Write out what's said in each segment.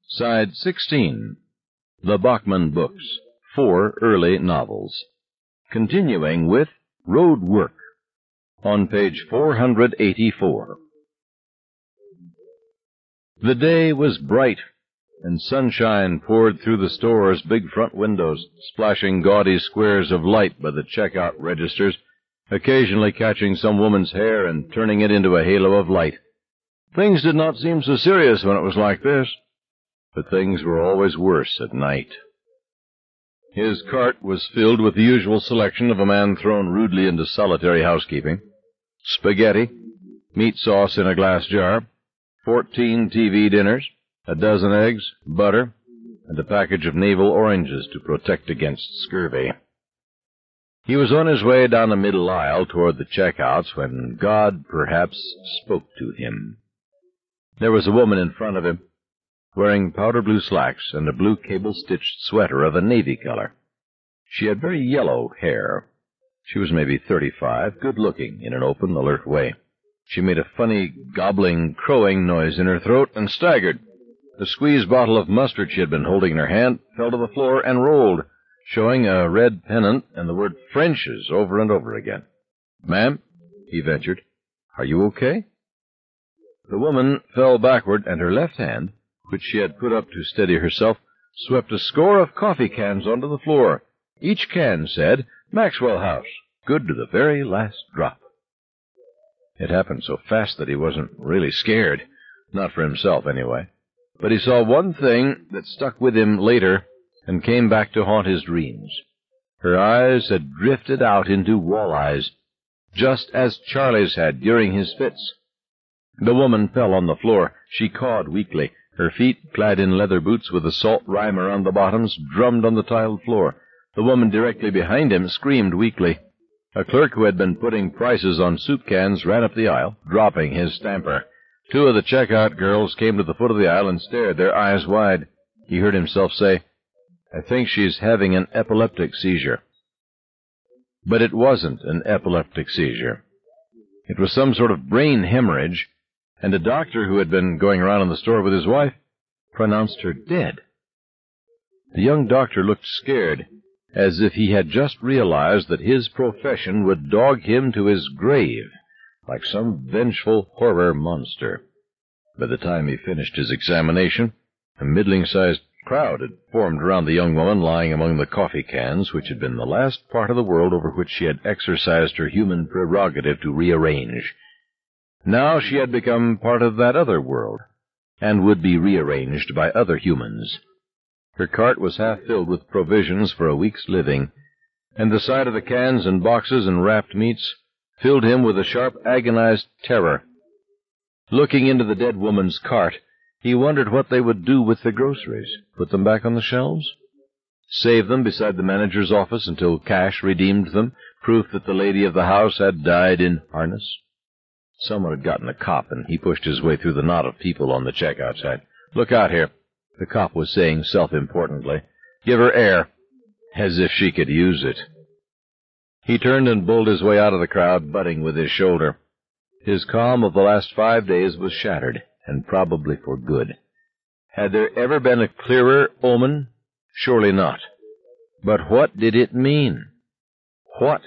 Side 16. The Bachman Books. 4 early novels. Continuing with Road Work. On page 484. The day was bright, and sunshine poured through the store's big front windows, splashing gaudy squares of light by the checkout registers, occasionally catching some woman's hair and turning it into a halo of light. Things did not seem so serious when it was like this, but things were always worse at night. His cart was filled with the usual selection of a man thrown rudely into solitary housekeeping: spaghetti, meat sauce in a glass jar, 14 TV dinners, a dozen eggs, butter, and a package of navel oranges to protect against scurvy. He was on his way down the middle aisle toward the checkouts when God perhaps spoke to him. There was a woman in front of him, wearing powder blue slacks and a blue cable-stitched sweater of a navy color. She had very yellow hair. She was maybe 35, good-looking in an open, alert way. She made a funny, gobbling, crowing noise in her throat and staggered. The squeezed bottle of mustard she had been holding in her hand fell to the floor and rolled, showing a red pennant and the word French's over and over again. "Ma'am," he ventured, "are you okay?" The woman fell backward, and her left hand, which she had put up to steady herself, swept a score of coffee cans onto the floor. Each can said, "Maxwell House, good to the very last drop." It happened so fast that he wasn't really scared, not for himself anyway. But he saw one thing that stuck with him later and came back to haunt his dreams. Her eyes had drifted out into walleyes, just as Charlie's had during his fits. The woman fell on the floor. She cawed weakly. Her feet, clad in leather boots with a salt rime around the bottoms, drummed on the tiled floor. The woman directly behind him screamed weakly. A clerk who had been putting prices on soup cans ran up the aisle, dropping his stamper. 2 of the checkout girls came to the foot of the aisle and stared, their eyes wide. He heard himself say, "I think she's having an epileptic seizure." But it wasn't an epileptic seizure. It was some sort of brain hemorrhage, and a doctor who had been going around in the store with his wife pronounced her dead. The young doctor looked scared, as if he had just realized that his profession would dog him to his grave, like some vengeful horror monster. By the time he finished his examination, a middling-sized crowd had formed around the young woman lying among the coffee cans, which had been the last part of the world over which she had exercised her human prerogative to rearrange. Now she had become part of that other world, and would be rearranged by other humans. Her cart was half filled with provisions for a week's living, and the sight of the cans and boxes and wrapped meats filled him with a sharp, agonized terror. Looking into the dead woman's cart, he wondered what they would do with the groceries. Put them back on the shelves? Save them beside the manager's office until cash redeemed them, proof that the lady of the house had died in harness? Someone had gotten a cop, and he pushed his way through the knot of people on the checkout side. "Look out here," the cop was saying self-importantly. "Give her air," as if she could use it. He turned and bowled his way out of the crowd, butting with his shoulder. His calm of the last 5 days was shattered, and probably for good. Had there ever been a clearer omen? Surely not. But what did it mean? What?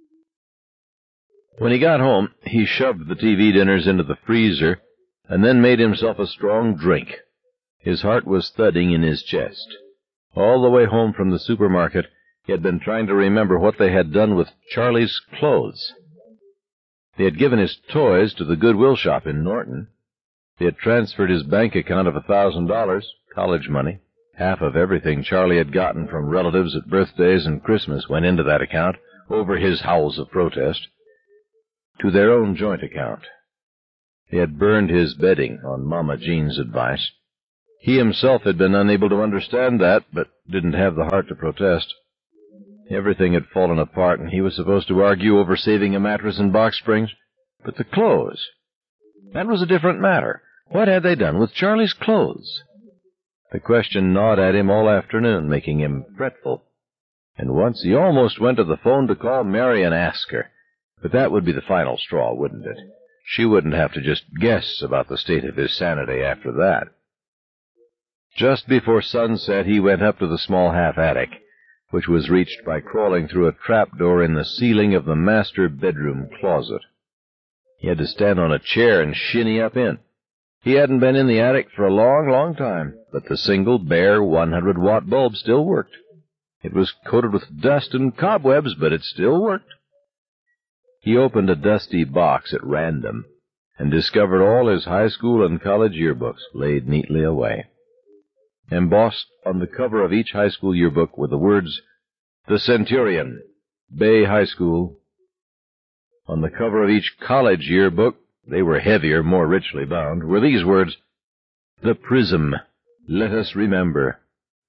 When he got home, he shoved the TV dinners into the freezer and then made himself a strong drink. His heart was thudding in his chest. All the way home from the supermarket, he had been trying to remember what they had done with Charlie's clothes. They had given his toys to the Goodwill shop in Norton. They had transferred his bank account of $1,000, college money. Half of everything Charlie had gotten from relatives at birthdays and Christmas went into that account, over his howls of protest, to their own joint account. They had burned his bedding on Mama Jean's advice. He himself had been unable to understand that, but didn't have the heart to protest. Everything had fallen apart, and he was supposed to argue over saving a mattress and box springs. But the clothes, that was a different matter. What had they done with Charlie's clothes? The question gnawed at him all afternoon, making him fretful. And once he almost went to the phone to call Mary and ask her. But that would be the final straw, wouldn't it? She wouldn't have to just guess about the state of his sanity after that. Just before sunset, he went up to the small half-attic, which was reached by crawling through a trapdoor in the ceiling of the master bedroom closet. He had to stand on a chair and shinny up in. He hadn't been in the attic for a long, long time, but the single, bare 100-watt bulb still worked. It was coated with dust and cobwebs, but it still worked. He opened a dusty box at random and discovered all his high school and college yearbooks laid neatly away. Embossed on the cover of each high school yearbook were the words, "The Centurion, Bay High School." On the cover of each college yearbook, they were heavier, more richly bound, were these words, "The Prism, Let Us Remember."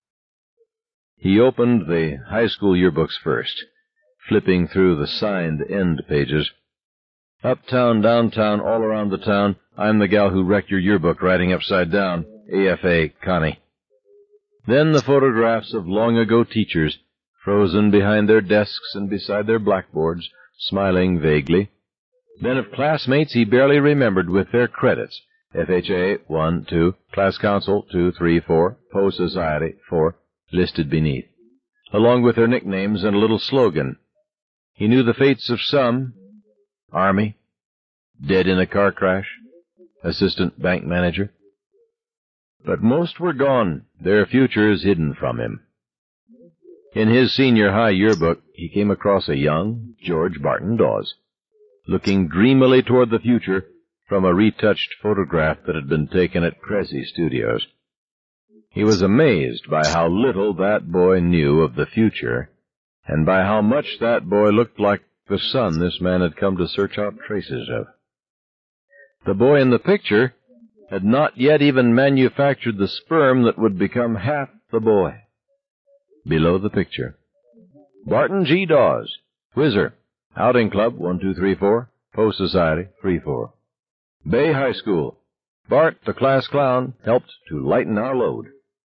He opened the high school yearbooks first, flipping through the signed end pages. "Uptown, downtown, all around the town, I'm the gal who wrecked your yearbook writing upside down. AFA, Connie." Then the photographs of long-ago teachers, frozen behind their desks and beside their blackboards, smiling vaguely. Then of classmates he barely remembered with their credits. FHA, 1, 2, Class Council, 2, 3, 4, Poe Society, 4, listed beneath, along with their nicknames and a little slogan. He knew the fates of some: Army, dead in a car crash, assistant bank manager. But most were gone, their futures hidden from him. In his senior high yearbook, he came across a young George Barton Dawes, looking dreamily toward the future from a retouched photograph that had been taken at Cressy Studios. He was amazed by how little that boy knew of the future, and by how much that boy looked like the son this man had come to search out traces of. The boy in the picture had not yet even manufactured the sperm that would become half the boy. Below the picture, Barton G. Dawes, Whizzer, Outing Club, 1, 2, 3, 4, Poe Society, 3, 4. Bay High School, Bart, the class clown, helped to lighten our load.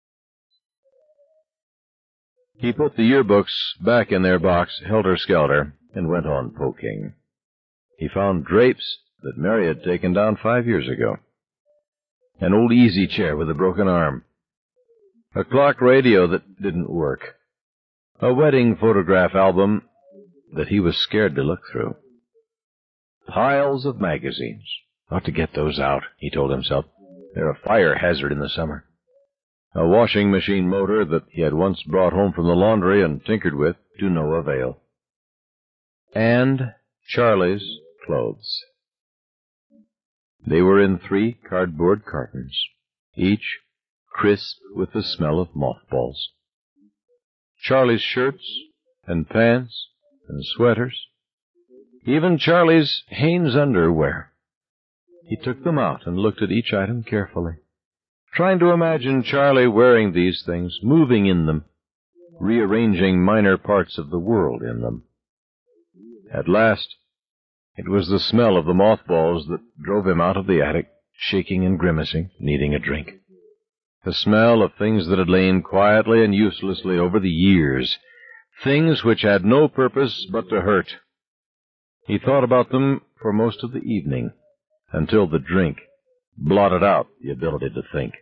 He put the yearbooks back in their box, helter-skelter, and went on poking. He found drapes that Mary had taken down 5 years ago. An old easy chair with a broken arm. A clock radio that didn't work. A wedding photograph album that he was scared to look through. Piles of magazines. Ought to get those out, he told himself. They're a fire hazard in the summer. A washing machine motor that he had once brought home from the laundry and tinkered with to no avail. And Charlie's clothes. They were in 3 cardboard cartons, each crisp with the smell of mothballs. Charlie's shirts and pants and sweaters, even Charlie's Hanes underwear. He took them out and looked at each item carefully, trying to imagine Charlie wearing these things, moving in them, rearranging minor parts of the world in them. At last, it was the smell of the mothballs that drove him out of the attic, shaking and grimacing, needing a drink. The smell of things that had lain quietly and uselessly over the years, things which had no purpose but to hurt. He thought about them for most of the evening, until the drink blotted out the ability to think.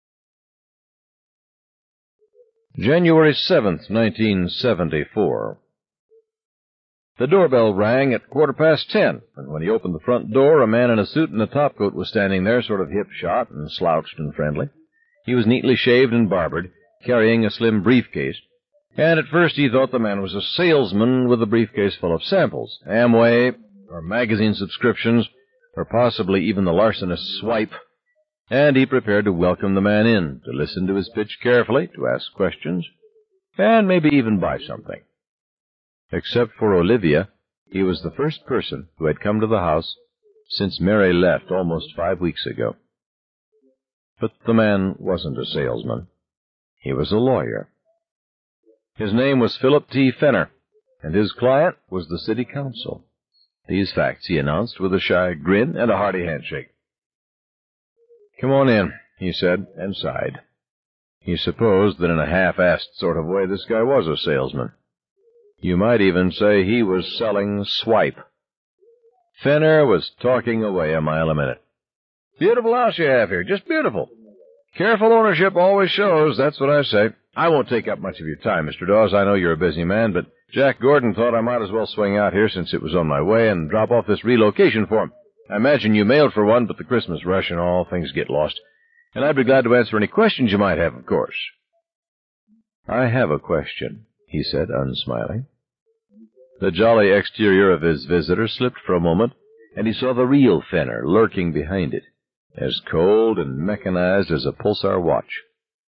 January 7th, 1974. The doorbell rang at 10:15, and when he opened the front door, a man in a suit and a topcoat was standing there, sort of hip-shot and slouched and friendly. He was neatly shaved and barbered, carrying a slim briefcase, and at first he thought the man was a salesman with a briefcase full of samples, Amway, or magazine subscriptions, or possibly even the larcenous swipe, and he prepared to welcome the man in, to listen to his pitch carefully, to ask questions, and maybe even buy something. Except for Olivia, he was the first person who had come to the house since Mary left almost 5 weeks ago. But the man wasn't a salesman. He was a lawyer. His name was Philip T. Fenner, and his client was the city council. These facts he announced with a shy grin and a hearty handshake. "Come on in," he said, and sighed. He supposed that in a half-assed sort of way this guy was a salesman. You might even say he was selling swipe. Fenner was talking away a mile a minute. "Beautiful house you have here, just beautiful. Careful ownership always shows, that's what I say. I won't take up much of your time, Mr. Dawes. I know you're a busy man, but Jack Gordon thought I might as well swing out here since it was on my way and drop off this relocation form. I imagine you mailed for one, but the Christmas rush and all, things get lost. And I'd be glad to answer any questions you might have, of course. I have a question, he said, unsmiling. The jolly exterior of his visitor slipped for a moment, and he saw the real Fenner lurking behind it, as cold and mechanized as a pulsar watch.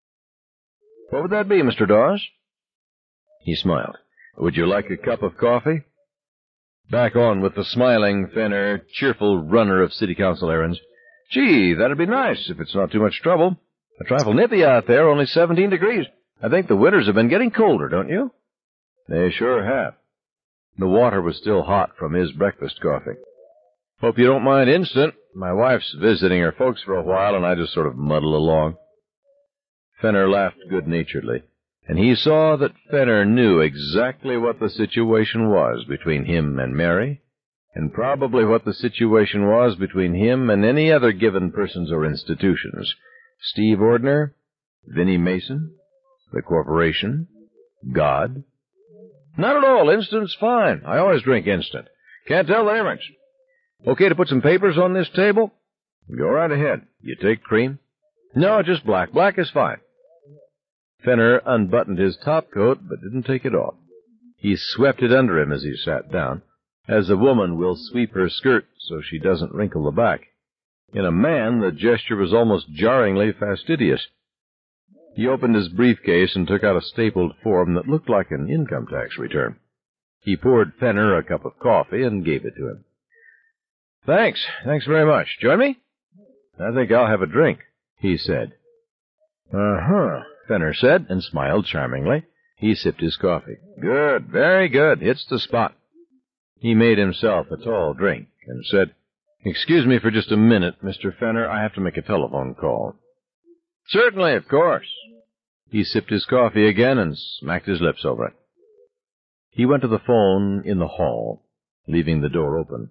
What would that be, Mr. Dawes? He smiled. Would you like a cup of coffee? Back on with the smiling Fenner, cheerful runner of city council errands. Gee, that'd be nice if it's not too much trouble. A trifle nippy out there, only 17 degrees. I think the winters have been getting colder, don't you? They sure have. The water was still hot from his breakfast coffee. Hope you don't mind instant. My wife's visiting her folks for a while, and I just sort of muddle along. Fenner laughed good-naturedly, and he saw that Fenner knew exactly what the situation was between him and Mary, and probably what the situation was between him and any other given persons or institutions. Steve Ordner, Vinnie Mason, the corporation, God. Not at all. Instant's fine. I always drink instant. Can't tell the difference. Okay to put some papers on this table? Go right ahead. You take cream? No, just black. Black is fine. Fenner unbuttoned his topcoat, but didn't take it off. He swept it under him as he sat down, as a woman will sweep her skirt so she doesn't wrinkle the back. In a man, the gesture was almost jarringly fastidious. He opened his briefcase and took out a stapled form that looked like an income tax return. He poured Fenner a cup of coffee and gave it to him. Thanks. Thanks very much. Join me? I think I'll have a drink, he said. Uh-huh, Fenner said, and smiled charmingly. He sipped his coffee. Good, very good. It's the spot. He made himself a tall drink and said, Excuse me for just a minute, Mr. Fenner. I have to make a telephone call. Certainly, of course. He sipped his coffee again and smacked his lips over it. He went to the phone in the hall, leaving the door open.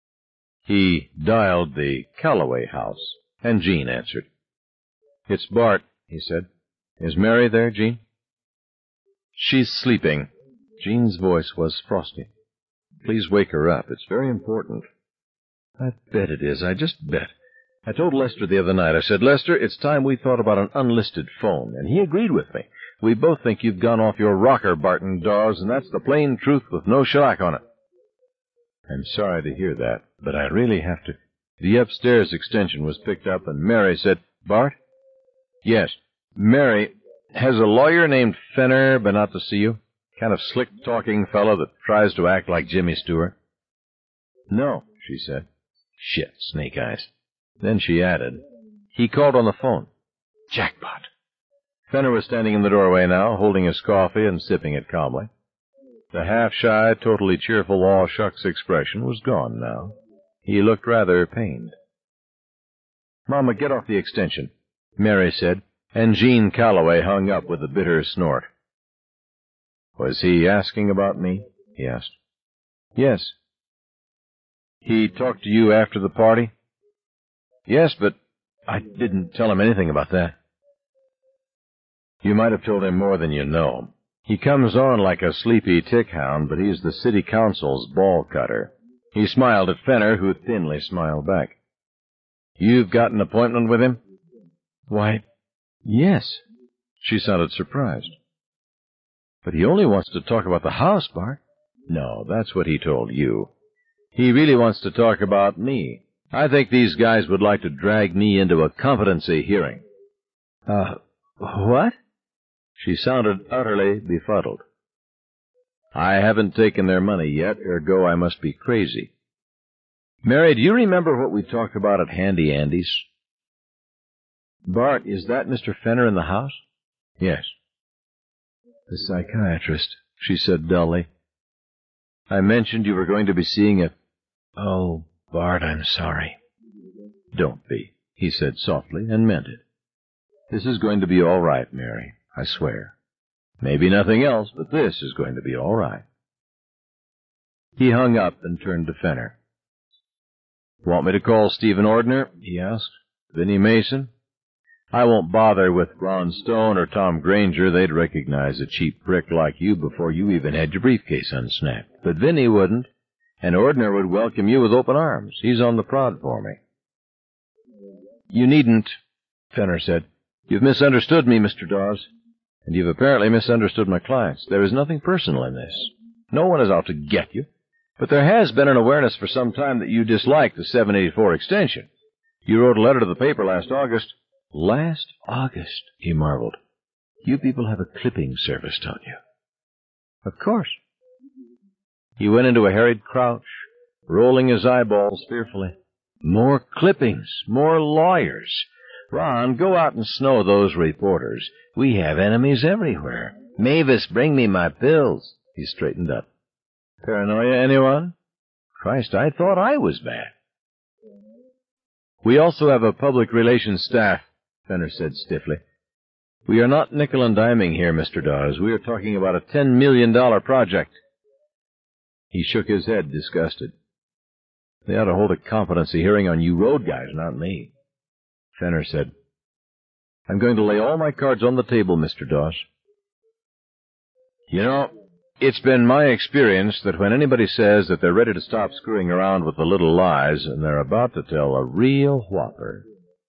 He dialed the Calloway house, and Jean answered. It's Bart, he said. Is Mary there, Jean? She's sleeping. Jean's voice was frosty. Please wake her up. It's very important. I bet it is. I just bet. I told Lester the other night. I said, Lester, it's time we thought about an unlisted phone, and he agreed with me. We both think you've gone off your rocker, Barton Dawes, and that's the plain truth with no shellac on it. I'm sorry to hear that, but I really have to. The upstairs extension was picked up, and Mary said, Bart? Yes, Mary, has a lawyer named Fenner been out to see you? Kind of slick-talking fellow that tries to act like Jimmy Stewart? No, she said. Shit, snake eyes. Then she added, he called on the phone. Jackpot. Fenner was standing in the doorway now, holding his coffee and sipping it calmly. The half-shy, totally cheerful all-shucks expression was gone now. He looked rather pained. Mama, get off the extension, Mary said, and Jean Calloway hung up with a bitter snort. Was he asking about me? He asked. Yes. He talked to you after the party? Yes, but I didn't tell him anything about that. You might have told him more than you know. He comes on like a sleepy tick-hound, but he's the city council's ball cutter. He smiled at Fenner, who thinly smiled back. You've got an appointment with him? Why, yes. She sounded surprised. But he only wants to talk about the house, Bart. No, that's what he told you. He really wants to talk about me. I think these guys would like to drag me into a competency hearing. What? She sounded utterly befuddled. I haven't taken their money yet, ergo I must be crazy. Mary, do you remember what we talked about at Handy Andy's? Bart, is that Mr. Fenner in the house? Yes. The psychiatrist, she said dully. I mentioned you were going to be seeing a... Oh, Bart, I'm sorry. Don't be, he said softly, and meant it. This is going to be all right, Mary, I swear. Maybe nothing else, but this is going to be all right. He hung up and turned to Fenner. Want me to call Stephen Ordner? He asked. Vinnie Mason? I won't bother with Ron Stone or Tom Granger. They'd recognize a cheap prick like you before you even had your briefcase unsnapped. But Vinny wouldn't, and Ordner would welcome you with open arms. He's on the prod for me. You needn't, Fenner said. You've misunderstood me, Mr. Dawes, and you've apparently misunderstood my clients. There is nothing personal in this. No one is out to get you, but there has been an awareness for some time that you dislike the 784 extension. You wrote a letter to the paper last August. Last August, he marveled. You people have a clipping service, don't you? Of course. He went into a harried crouch, rolling his eyeballs fearfully. More clippings, more lawyers. Ron, go out and snow those reporters. We have enemies everywhere. Mavis, bring me my pills. He straightened up. Paranoia, anyone? Christ, I thought I was bad. We also have a public relations staff, Fenner said stiffly. We are not nickel and diming here, Mr. Dawes. We are talking about a $10 million project. He shook his head, disgusted. They ought to hold a competency hearing on you road guys, not me. Fenner said, I'm going to lay all my cards on the table, Mr. Dawes. You know, it's been my experience that when anybody says that they're ready to stop screwing around with the little lies, and they're about to tell a real whopper.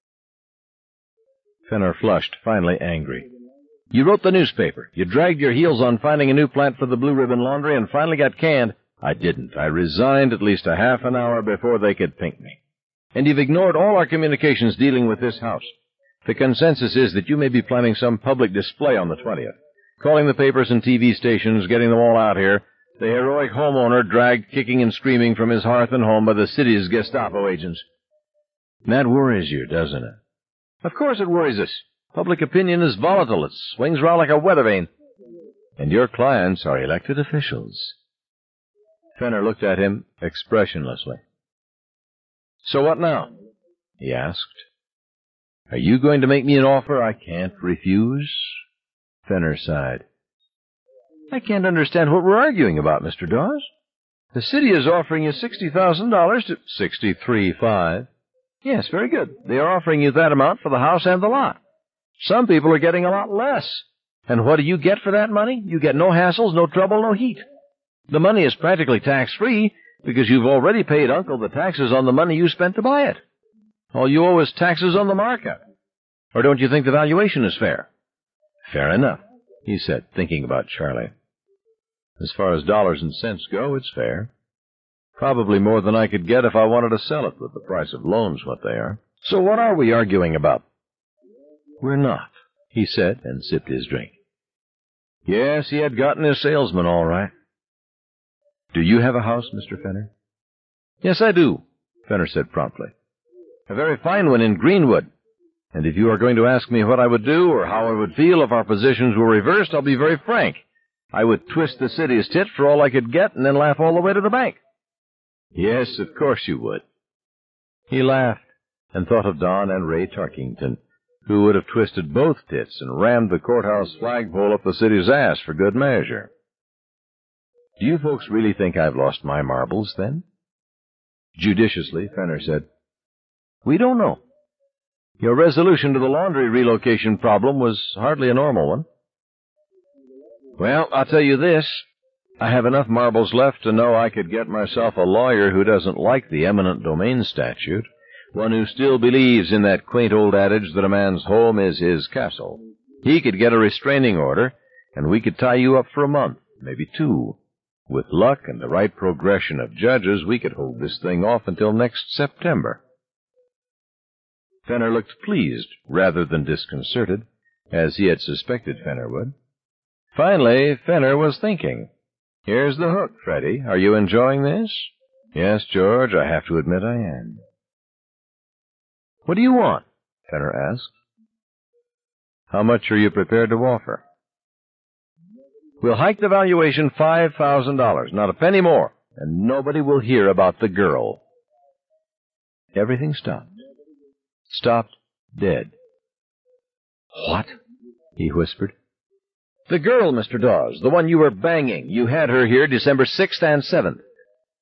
Fenner flushed, finally angry. You wrote the newspaper. You dragged your heels on finding a new plant for the Blue Ribbon Laundry and finally got canned. I didn't. I resigned at least a half an hour before they could pink me. And you've ignored all our communications dealing with this house. The consensus is that you may be planning some public display on the 20th. Calling the papers and TV stations, getting them all out here. The heroic homeowner dragged kicking and screaming from his hearth and home by the city's Gestapo agents. That worries you, doesn't it? Of course it worries us. Public opinion is volatile. It swings around like a weather vane. And your clients are elected officials. Fenner looked at him expressionlessly. So what now? He asked. Are you going to make me an offer I can't refuse? Fenner sighed. I can't understand what we're arguing about, Mr. Dawes. The city is offering you $60,000 to... $63,500. Yes, very good. They are offering you that amount for the house and the lot. Some people are getting a lot less. And what do you get for that money? You get no hassles, no trouble, no heat. The money is practically tax-free because you've already paid Uncle the taxes on the money you spent to buy it. All you owe is taxes on the markup. Or don't you think the valuation is fair? Fair enough, he said, thinking about Charlie. As far as dollars and cents go, it's fair. Probably more than I could get if I wanted to sell it with the price of loans what they are. So what are we arguing about? We're not, he said, and sipped his drink. Yes, he had gotten his salesman all right. Do you have a house, Mr. Fenner? Yes, I do, Fenner said promptly. A very fine one in Greenwood. And if you are going to ask me what I would do or how I would feel if our positions were reversed, I'll be very frank. I would twist the city's tit for all I could get and then laugh all the way to the bank. Yes, of course you would. He laughed and thought of Don and Ray Tarkington, who would have twisted both tits and rammed the courthouse flagpole up the city's ass for good measure. Do you folks really think I've lost my marbles, then? Judiciously, Fenner said, We don't know. Your resolution to the laundry relocation problem was hardly a normal one. Well, I'll tell you this. I have enough marbles left to know I could get myself a lawyer who doesn't like the eminent domain statute, one who still believes in that quaint old adage that a man's home is his castle. He could get a restraining order, and we could tie you up for a month, maybe 2. With luck and the right progression of judges, we could hold this thing off until next September. Fenner looked pleased rather than disconcerted, as he had suspected Fenner would. Finally, Fenner was thinking. Here's the hook, Freddie. Are you enjoying this? Yes, George, I have to admit I am. What do you want? Fenner asked. How much are you prepared to offer? We'll hike the valuation $5,000, not a penny more, and nobody will hear about the girl. Everything stopped. Stopped dead. What? He whispered. The girl, Mr. Dawes, the one you were banging. You had her here December 6th and 7th.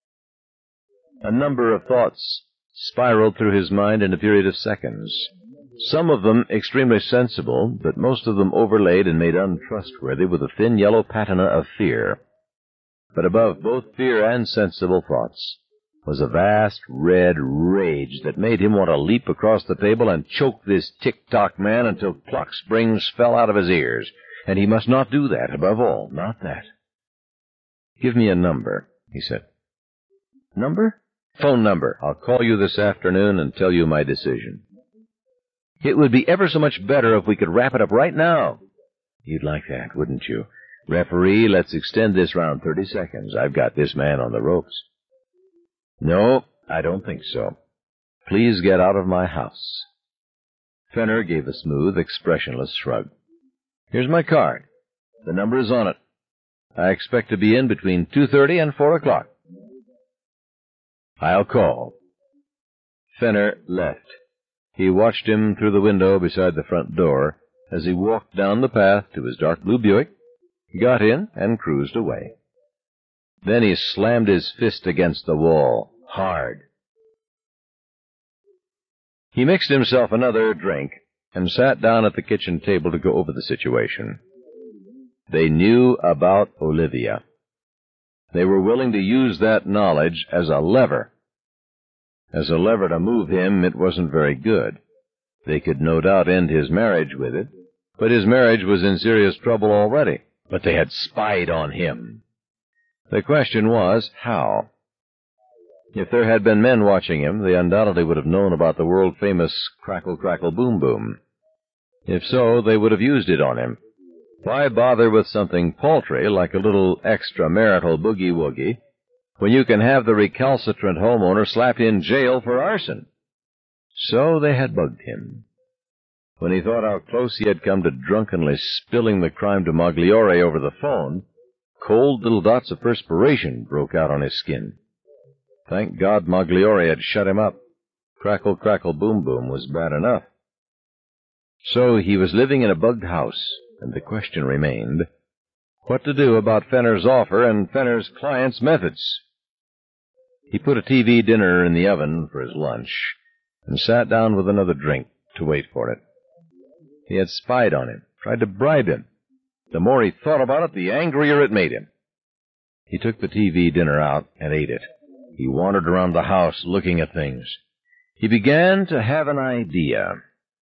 A number of thoughts spiraled through his mind in a period of seconds. Some of them extremely sensible, but most of them overlaid and made untrustworthy with a thin yellow patina of fear. But above both fear and sensible thoughts was a vast red rage that made him want to leap across the table and choke this tick-tock man until clock springs fell out of his ears. And he must not do that, above all, not that. "Give me a number," he said. "Number?" "Phone number. I'll call you this afternoon and tell you my decision." "It would be ever so much better if we could wrap it up right now." "You'd like that, wouldn't you? Referee, let's extend this round 30 seconds. I've got this man on the ropes." "No, I don't think so. Please get out of my house." Fenner gave a smooth, expressionless shrug. "Here's my card. The number is on it. I expect to be in between 2:30 and 4 o'clock. I'll call." Fenner left. He watched him through the window beside the front door as he walked down the path to his dark blue Buick, got in, and cruised away. Then he slammed his fist against the wall, hard. He mixed himself another drink and sat down at the kitchen table to go over the situation. They knew about Olivia. They were willing to use that knowledge as a lever. As a lever to move him, it wasn't very good. They could no doubt end his marriage with it, but his marriage was in serious trouble already. But they had spied on him. The question was, how? If there had been men watching him, they undoubtedly would have known about the world-famous crackle, crackle, boom, boom. If so, they would have used it on him. Why bother with something paltry like a little extramarital boogie-woogie when you can have the recalcitrant homeowner slapped in jail for arson? So they had bugged him. When he thought how close he had come to drunkenly spilling the crime to Magliore over the phone, cold little dots of perspiration broke out on his skin. Thank God Magliore had shut him up. Crackle, crackle, boom, boom was bad enough. So he was living in a bugged house, and the question remained, what to do about Fenner's offer and Fenner's client's methods? He put a TV dinner in the oven for his lunch and sat down with another drink to wait for it. He had spied on him, tried to bribe him. The more he thought about it, the angrier it made him. He took the TV dinner out and ate it. He wandered around the house looking at things. He began to have an idea.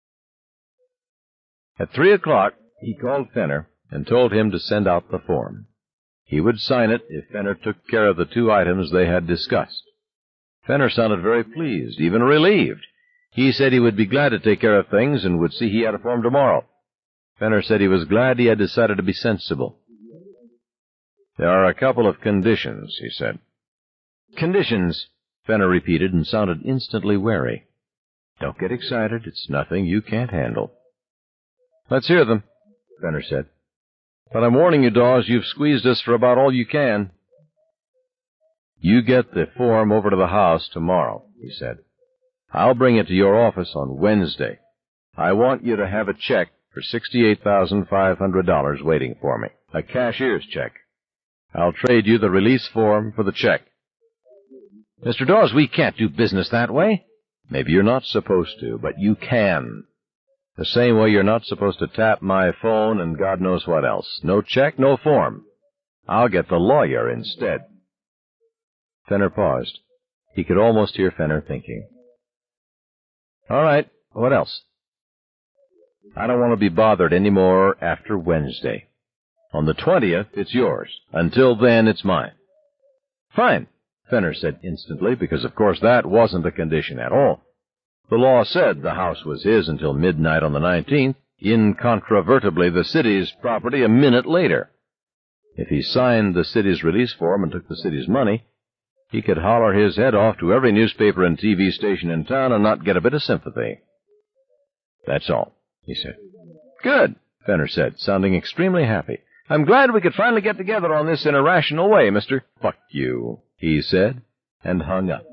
At 3 o'clock, he called Fenner and told him to send out the form. He would sign it if Fenner took care of the 2 items they had discussed. Fenner sounded very pleased, even relieved. He said he would be glad to take care of things and would see he had a form tomorrow. Fenner said he was glad he had decided to be sensible. "There are a couple of conditions," he said. "Conditions," Fenner repeated and sounded instantly wary. "Don't get excited. It's nothing you can't handle." "Let's hear them," Fenner said. "But I'm warning you, Dawes, you've squeezed us for about all you can." "You get the form over to the house tomorrow," he said. "I'll bring it to your office on Wednesday. I want you to have a check for $68,500 waiting for me, a cashier's check. I'll trade you the release form for the check." "Mr. Dawes, we can't do business that way." "Maybe you're not supposed to, but you can. The same way you're not supposed to tap my phone and God knows what else. No check, no form. I'll get the lawyer instead." Fenner paused. He could almost hear Fenner thinking. "All right, what else?" "I don't want to be bothered any more after Wednesday. On the 20th, it's yours. Until then, it's mine." "Fine," Fenner said instantly, because of course that wasn't a condition at all. The law said the house was his until midnight on the 19th, incontrovertibly the city's property a minute later. If he signed the city's release form and took the city's money, he could holler his head off to every newspaper and TV station in town and not get a bit of sympathy. "That's all," he said. "Good," Fenner said, sounding extremely happy. "I'm glad we could finally get together on this in a rational way, Mr. "Fuck you," he said, and hung up.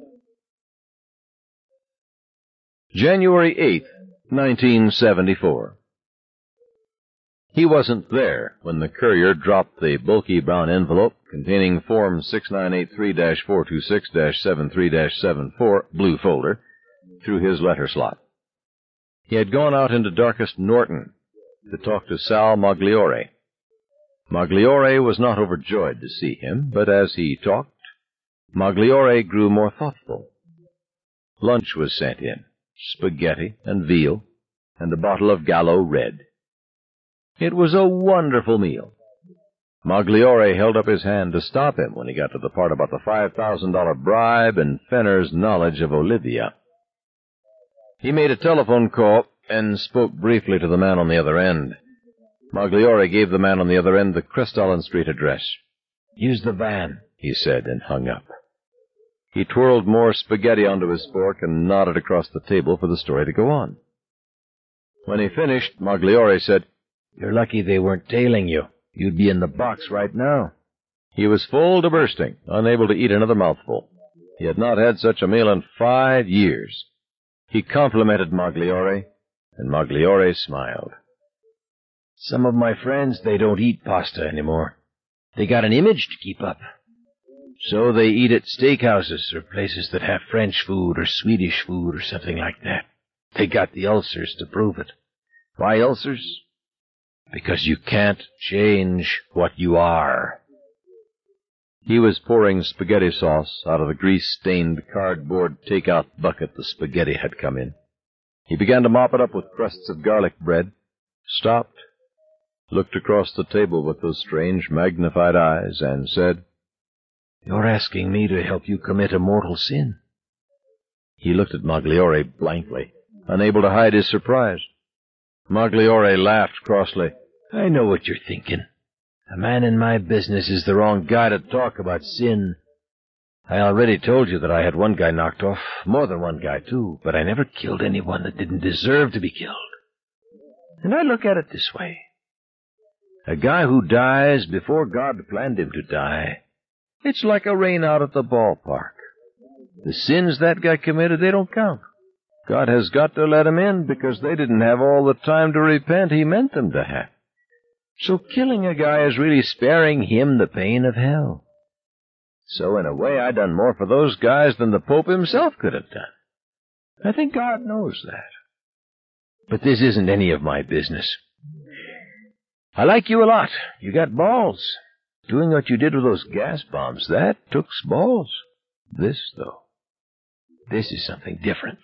January 8th, 1974. He wasn't there when the courier dropped the bulky brown envelope containing Form 6983-426-73-74, blue folder, through his letter slot. He had gone out into darkest Norton to talk to Sal Magliore. Magliore was not overjoyed to see him, but as he talked, Magliore grew more thoughtful. Lunch was sent in, spaghetti and veal, and a bottle of Gallo Red. It was a wonderful meal. Magliore held up his hand to stop him when he got to the part about the $5,000 bribe and Fenner's knowledge of Olivia. He made a telephone call and spoke briefly to the man on the other end. Magliore gave the man on the other end the Crestallon Street address. "Use the van," he said, and hung up. He twirled more spaghetti onto his fork and nodded across the table for the story to go on. When he finished, Magliore said, "You're lucky they weren't tailing you. You'd be in the box right now." He was full to bursting, unable to eat another mouthful. He had not had such a meal in 5 years. He complimented Magliore, and Magliore smiled. "Some of my friends, they don't eat pasta anymore. They got an image to keep up. So they eat at steakhouses or places that have French food or Swedish food or something like that. They got the ulcers to prove it. Why ulcers? Because you can't change what you are." He was pouring spaghetti sauce out of the grease-stained cardboard take-out bucket the spaghetti had come in. He began to mop it up with crusts of garlic bread, stopped, looked across the table with those strange magnified eyes, and said, "You're asking me to help you commit a mortal sin." He looked at Magliore blankly, unable to hide his surprise. Magliore laughed crossly. "I know what you're thinking. A man in my business is the wrong guy to talk about sin. I already told you that I had one guy knocked off, more than one guy, too, but I never killed anyone that didn't deserve to be killed. And I look at it this way. A guy who dies before God planned him to die, it's like a rain out at the ballpark. The sins that guy committed, they don't count. God has got to let him in because they didn't have all the time to repent he meant them to have. So killing a guy is really sparing him the pain of hell. So in a way, I done more for those guys than the Pope himself could have done. I think God knows that. But this isn't any of my business. I like you a lot. You got balls. Doing what you did with those gas bombs, that took balls. This, though, this is something different.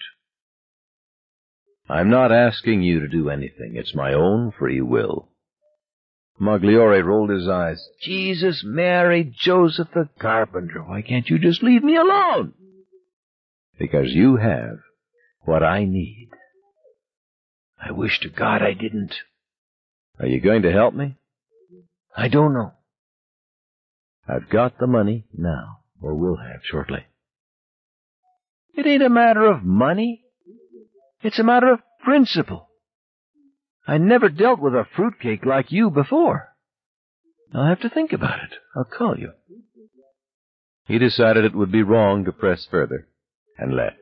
I'm not asking you to do anything. It's my own free will." Magliore rolled his eyes. "Jesus, Mary, Joseph the carpenter, why can't you just leave me alone?" "Because you have what I need." "I wish to God I didn't." "Are you going to help me?" "I don't know." "I've got the money now, or will have shortly." "It ain't a matter of money. It's a matter of principle. I never dealt with a fruitcake like you before. I'll have to think about it. I'll call you." He decided it would be wrong to press further, and left.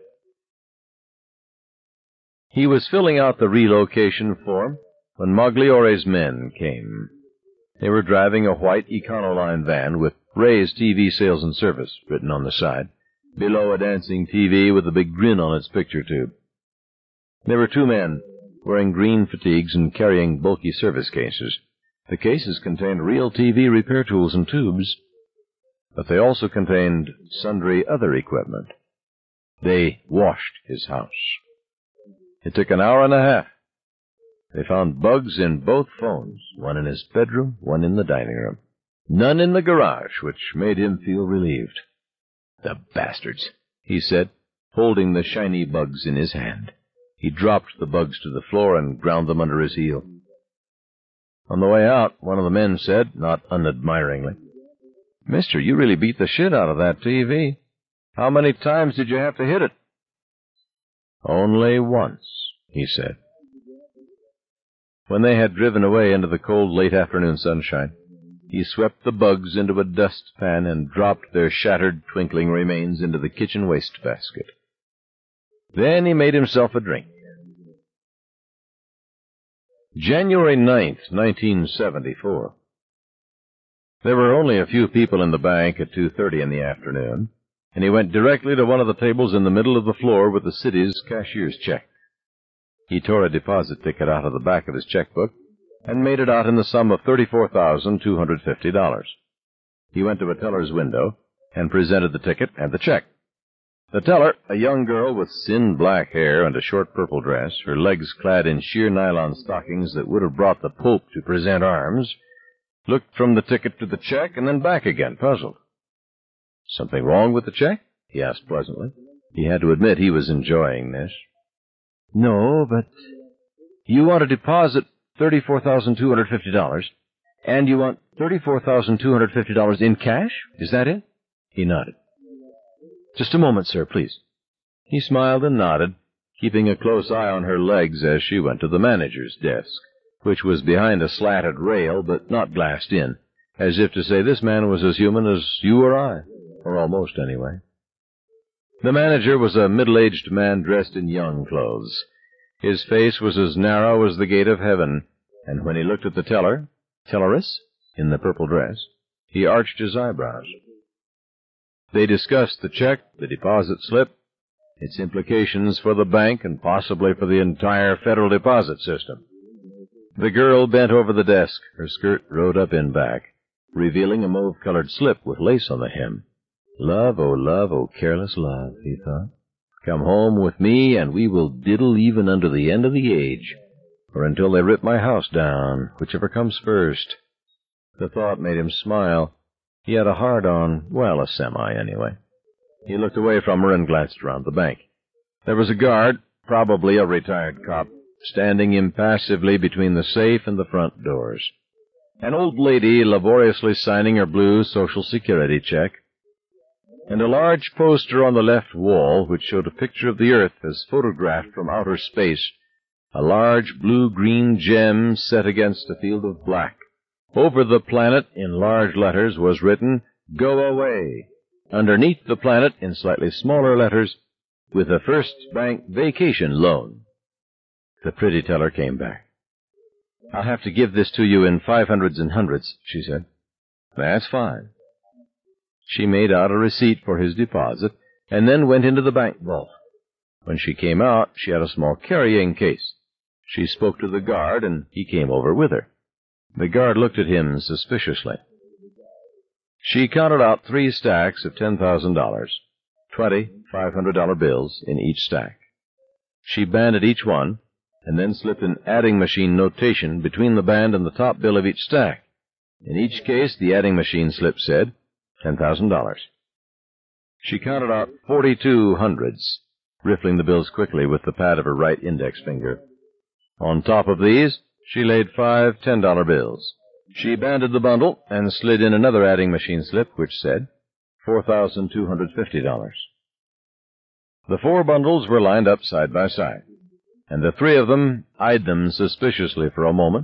He was filling out the relocation form when Magliore's men came. They were driving a white Econoline van with Ray's TV Sales and Service written on the side, below a dancing TV with a big grin on its picture tube. There were 2 men, wearing green fatigues and carrying bulky service cases. The cases contained real TV repair tools and tubes, but they also contained sundry other equipment. They washed his house. It took an hour and a half. They found bugs in both phones, one in his bedroom, one in the dining room. None in the garage, which made him feel relieved. "The bastards," he said, holding the shiny bugs in his hand. He dropped the bugs to the floor and ground them under his heel. On the way out, one of the men said, not unadmiringly, "Mister, you really beat the shit out of that TV. How many times did you have to hit it?" "Only once," he said. When they had driven away into the cold late afternoon sunshine, he swept the bugs into a dustpan and dropped their shattered, twinkling remains into the kitchen wastebasket. Then he made himself a drink. January 9th, 1974. There were only a few people in the bank at 2:30 in the afternoon, and he went directly to one of the tables in the middle of the floor with the city's cashier's check. He tore a deposit ticket out of the back of his checkbook and made it out in the sum of $34,250. He went to a teller's window and presented the ticket and the check. The teller, a young girl with sin-black hair and a short purple dress, her legs clad in sheer nylon stockings that would have brought the Pope to present arms, looked from the ticket to the check and then back again, puzzled. "Something wrong with the check?" he asked pleasantly. He had to admit he was enjoying this. "No, but you want to deposit $34,250, and you want $34,250 in cash? Is that it?" He nodded. "Just a moment, sir, please." He smiled and nodded, keeping a close eye on her legs as she went to the manager's desk, which was behind a slatted rail but not glassed in, as if to say this man was as human as you or I, or almost anyway. The manager was a middle-aged man dressed in young clothes. His face was as narrow as the gate of heaven, and when he looked at the telleress, in the purple dress, he arched his eyebrows. They discussed the check, the deposit slip, its implications for the bank and possibly for the entire federal deposit system. The girl bent over the desk, her skirt rode up in back, revealing a mauve-colored slip with lace on the hem. Love, oh, careless love, he thought. Come home with me, and we will diddle even unto the end of the age, or until they rip my house down, whichever comes first. The thought made him smile. He had a hard-on, well, a semi, anyway. He looked away from her and glanced around the bank. There was a guard, probably a retired cop, standing impassively between the safe and the front doors. An old lady laboriously signing her blue Social Security check, and a large poster on the left wall which showed a picture of the Earth as photographed from outer space, a large blue-green gem set against a field of black. Over the planet, in large letters, was written, "Go away." Underneath the planet, in slightly smaller letters, "With a First Bank vacation loan." The pretty teller came back. "I'll have to give this to you in 500s and hundreds," she said. "That's fine." She made out a receipt for his deposit, and then went into the bank vault. When she came out, she had a small carrying case. She spoke to the guard, and he came over with her. The guard looked at him suspiciously. She counted out 3 stacks of $10,000, 20 $500 bills in each stack. She banded each one, and then slipped an adding machine notation between the band and the top bill of each stack. In each case, the adding machine slip said $10,000. She counted out 42 hundreds, riffling the bills quickly with the pad of her right index finger. On top of these, she laid 5 $10 bills. She banded the bundle and slid in another adding machine slip, which said $4,250. The 4 bundles were lined up side by side, and the 3 of them eyed them suspiciously for a moment.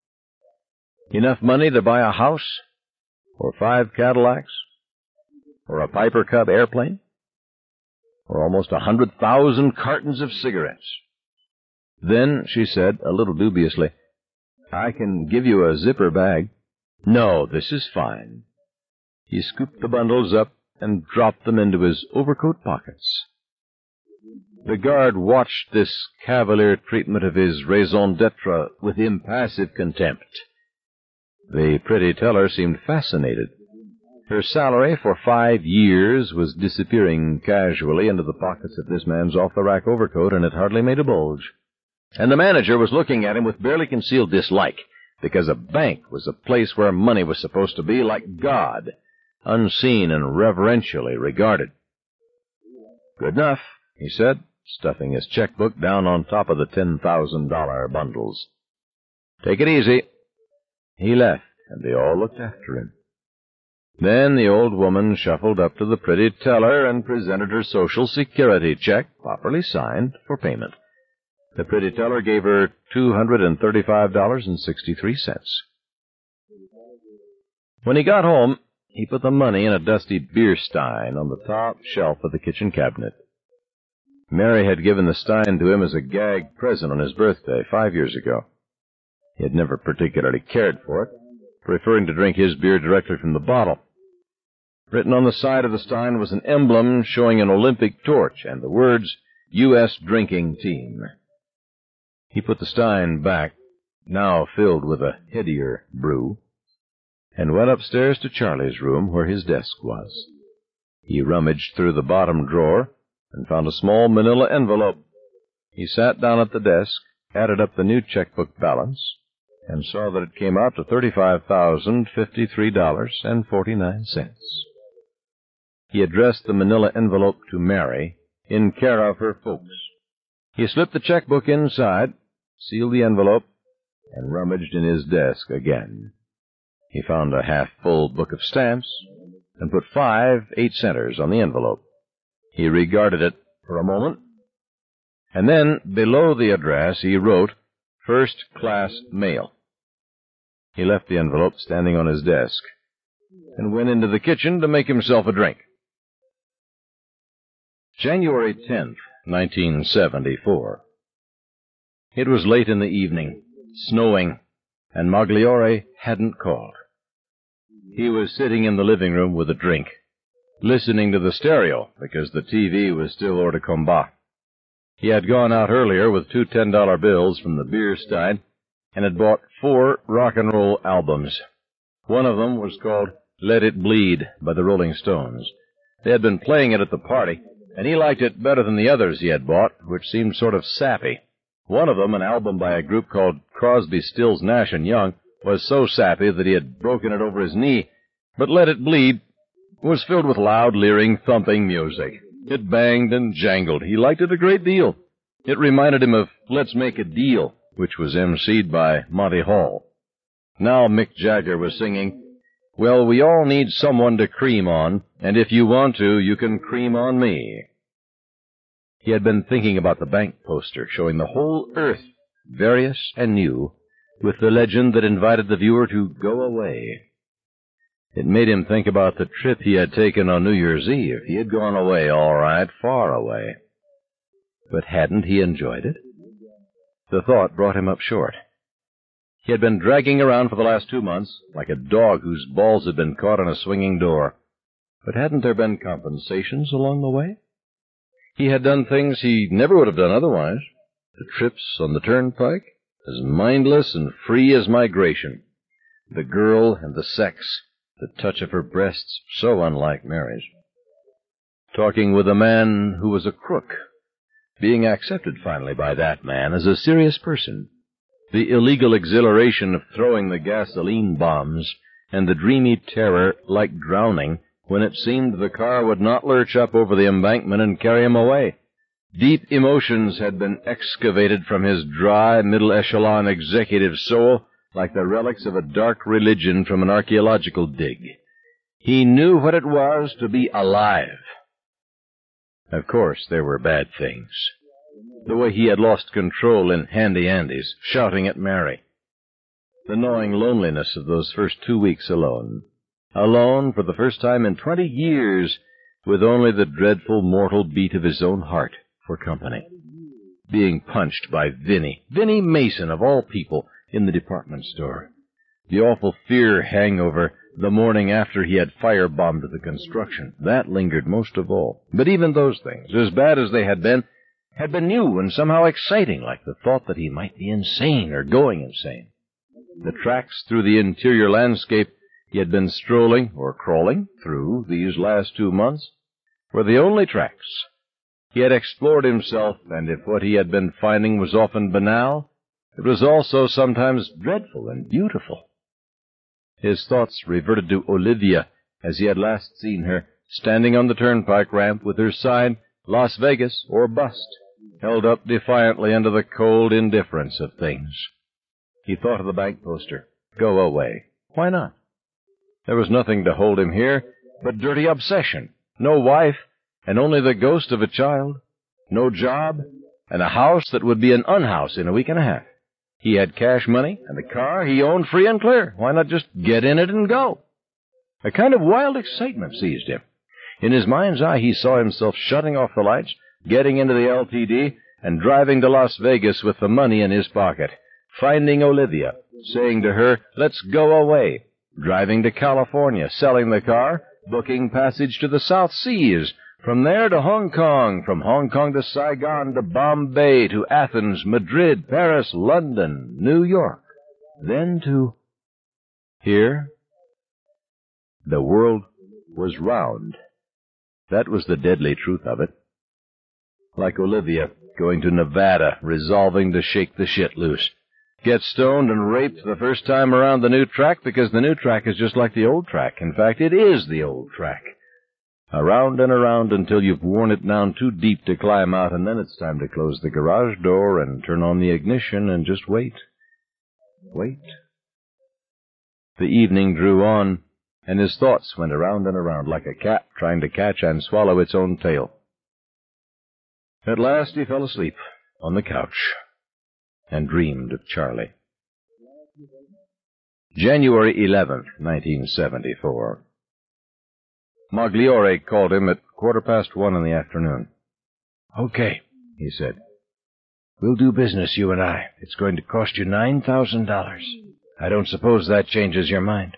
Enough money to buy a house, or 5 Cadillacs, or a Piper Cub airplane, or almost 100,000 cartons of cigarettes. Then she said, a little dubiously, "I can give you a zipper bag." "No, this is fine." He scooped the bundles up and dropped them into his overcoat pockets. The guard watched this cavalier treatment of his raison d'etre with impassive contempt. The pretty teller seemed fascinated. Her salary for 5 years was disappearing casually into the pockets of this man's off-the-rack overcoat, and it hardly made a bulge. And the manager was looking at him with barely concealed dislike, because a bank was a place where money was supposed to be like God, unseen and reverentially regarded. "Good enough," he said, stuffing his checkbook down on top of the $10,000 bundles. "Take it easy." He left, and they all looked after him. Then the old woman shuffled up to the pretty teller and presented her Social Security check, properly signed, for payment. The pretty teller gave her $235.63. When he got home, he put the money in a dusty beer stein on the top shelf of the kitchen cabinet. Mary had given the stein to him as a gag present on his birthday 5 years ago. He had never particularly cared for it, preferring to drink his beer directly from the bottle. Written on the side of the stein was an emblem showing an Olympic torch and the words, U.S. Drinking Team. He put the stein back, now filled with a headier brew, and went upstairs to Charlie's room where his desk was. He rummaged through the bottom drawer and found a small manila envelope. He sat down at the desk, added up the new checkbook balance, and saw that it came out to $35,053.49. He addressed the manila envelope to Mary, in care of her folks. He slipped the checkbook inside, sealed the envelope, and rummaged in his desk again. He found a half-full book of stamps and put 5 8-centers on the envelope. He regarded it for a moment, and then below the address he wrote, "First Class Mail." He left the envelope standing on his desk and went into the kitchen to make himself a drink. January 10th, 1974. It was late in the evening, snowing, and Magliore hadn't called. He was sitting in the living room with a drink, listening to the stereo because the TV was still hors de combat. He had gone out earlier with 2 $10 bills from the beer stein and had bought 4 rock and roll albums. One of them was called Let It Bleed by the Rolling Stones. They had been playing it at the party, and he liked it better than the others he had bought, which seemed sort of sappy. One of them, an album by a group called Crosby, Stills, Nash & Young, was so sappy that he had broken it over his knee, but Let It Bleed was filled with loud, leering, thumping music. It banged and jangled. He liked it a great deal. It reminded him of Let's Make a Deal, which was emceed by Monty Hall. Now Mick Jagger was singing, "Well, we all need someone to cream on, and if you want to, you can cream on me." He had been thinking about the bank poster showing the whole earth, various and new, with the legend that invited the viewer to go away. It made him think about the trip he had taken on New Year's Eve. He had gone away, all right, far away. But hadn't he enjoyed it? The thought brought him up short. He had been dragging around for the last 2 months like a dog whose balls had been caught in a swinging door. But hadn't there been compensations along the way? He had done things he never would have done otherwise. The trips on the turnpike, as mindless and free as migration. The girl and the sex, the touch of her breasts so unlike Mary's. Talking with a man who was a crook. Being accepted finally by that man as a serious person. The illegal exhilaration of throwing the gasoline bombs, and the dreamy terror like drowning when it seemed the car would not lurch up over the embankment and carry him away. Deep emotions had been excavated from his dry, middle-echelon executive soul like the relics of a dark religion from an archaeological dig. He knew what it was to be alive. Of course, there were bad things. The way he had lost control in Handy Andy's, shouting at Mary. The gnawing loneliness of those first 2 weeks alone. Alone for the first time in 20 years, with only the dreadful mortal beat of his own heart for company. Being punched by Vinnie Mason of all people, in the department store. The awful fear hangover the morning after he had firebombed the construction. That lingered most of all. But even those things, as bad as they had been new and somehow exciting, like the thought that he might be insane or going insane. The tracks through the interior landscape he had been strolling or crawling through these last 2 months were the only tracks. He had explored himself, and if what he had been finding was often banal, it was also sometimes dreadful and beautiful. His thoughts reverted to Olivia as he had last seen her, standing on the turnpike ramp with her sign, Las Vegas or Bust, held up defiantly under the cold indifference of things. He thought of the bank poster. Go away. Why not? There was nothing to hold him here but dirty obsession. No wife, and only the ghost of a child. No job, and a house that would be an unhouse in a week and a half. He had cash money and a car he owned free and clear. Why not just get in it and go? A kind of wild excitement seized him. In his mind's eye, he saw himself shutting off the lights, getting into the LTD, and driving to Las Vegas with the money in his pocket, finding Olivia, saying to her, "Let's go away," driving to California, selling the car, booking passage to the South Seas, From there to Hong Kong, from Hong Kong to Saigon to Bombay to Athens, Madrid, Paris, London, New York, then to... Here, the world was round. That was the deadly truth of it. Like Olivia going to Nevada, resolving to shake the shit loose. Get stoned and raped the first time around the new track because the new track is just like the old track. In fact, it is the old track. Around and around until you've worn it down too deep to climb out, and then it's time to close the garage door and turn on the ignition and just wait. Wait. The evening drew on, and his thoughts went around and around like a cat trying to catch and swallow its own tail. At last he fell asleep on the couch and dreamed of Charlie. January 11th, 1974. Magliore called him at 1:15 in the afternoon. "Okay," he said. "We'll do business, you and I. It's going to cost you $9,000. I don't suppose that changes your mind."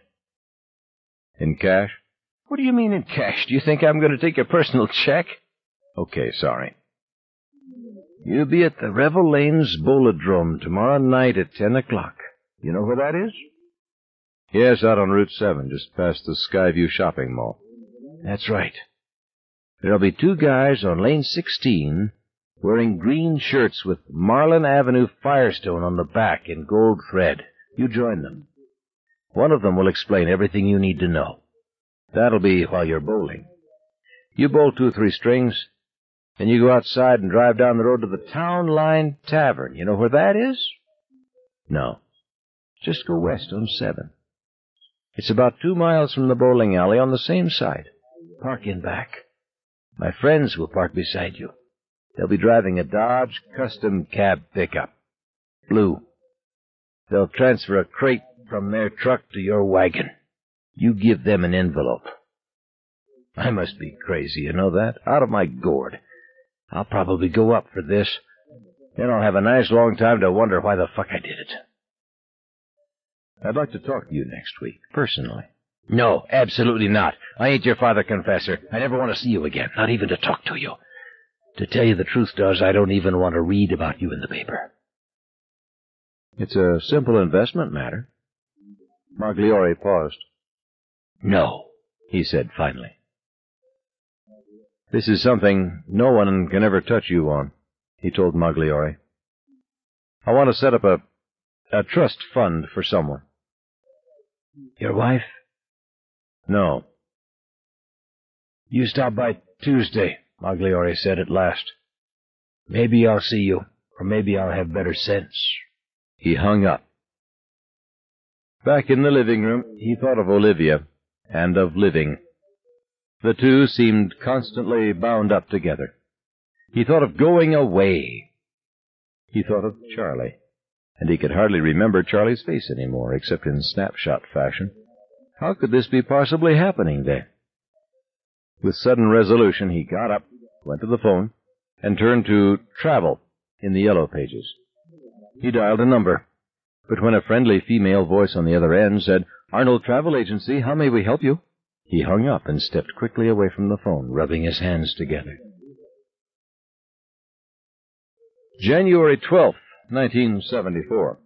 "In cash?" "What do you mean in cash? Do you think I'm going to take a personal check?" "Okay, sorry." "You'll be at the Revel Lanes Bolodrome tomorrow night at 10 o'clock. You know where that is?" "Yes, out on Route 7, just past the Skyview Shopping Mall." "That's right. There'll be 2 guys on Lane 16 wearing green shirts with Marlin Avenue Firestone on the back in gold thread. You join them. One of them will explain everything you need to know. That'll be while you're bowling. You bowl 2 or 3 strings, then you go outside and drive down the road to the Town Line Tavern. You know where that is?" "No." "Just go west on 7. It's about 2 miles from the bowling alley on the same side. Park in back. My friends will park beside you. They'll be driving a Dodge Custom Cab pickup. Blue. They'll transfer a crate from their truck to your wagon. You give them an envelope." I must be crazy, you know that? Out of my gourd. I'll probably go up for this. Then I'll have a nice long time to wonder why the fuck I did it. "I'd like to talk to you next week, personally." "No, absolutely not. I ain't your father confessor. I never want to see you again, not even to talk to you. To tell you the truth, Dawes, I don't even want to read about you in the paper." "It's a simple investment matter." Magliore paused. "No," he said finally. "This is something no one can ever touch you on," he told Magliore. "I want to set up a trust fund for someone." "Your wife?" "No." "You stop by Tuesday," Magliore said at last. "Maybe I'll see you, or maybe I'll have better sense." He hung up. Back in the living room, he thought of Olivia and of living. The two seemed constantly bound up together. He thought of going away. He thought of Charlie, and he could hardly remember Charlie's face anymore, except in snapshot fashion. How could this be possibly happening then? With sudden resolution, he got up, went to the phone, and turned to Travel in the Yellow Pages. He dialed a number, but when a friendly female voice on the other end said, "Arnold Travel Agency, how may we help you?" he hung up and stepped quickly away from the phone, rubbing his hands together. January 12th, 1974.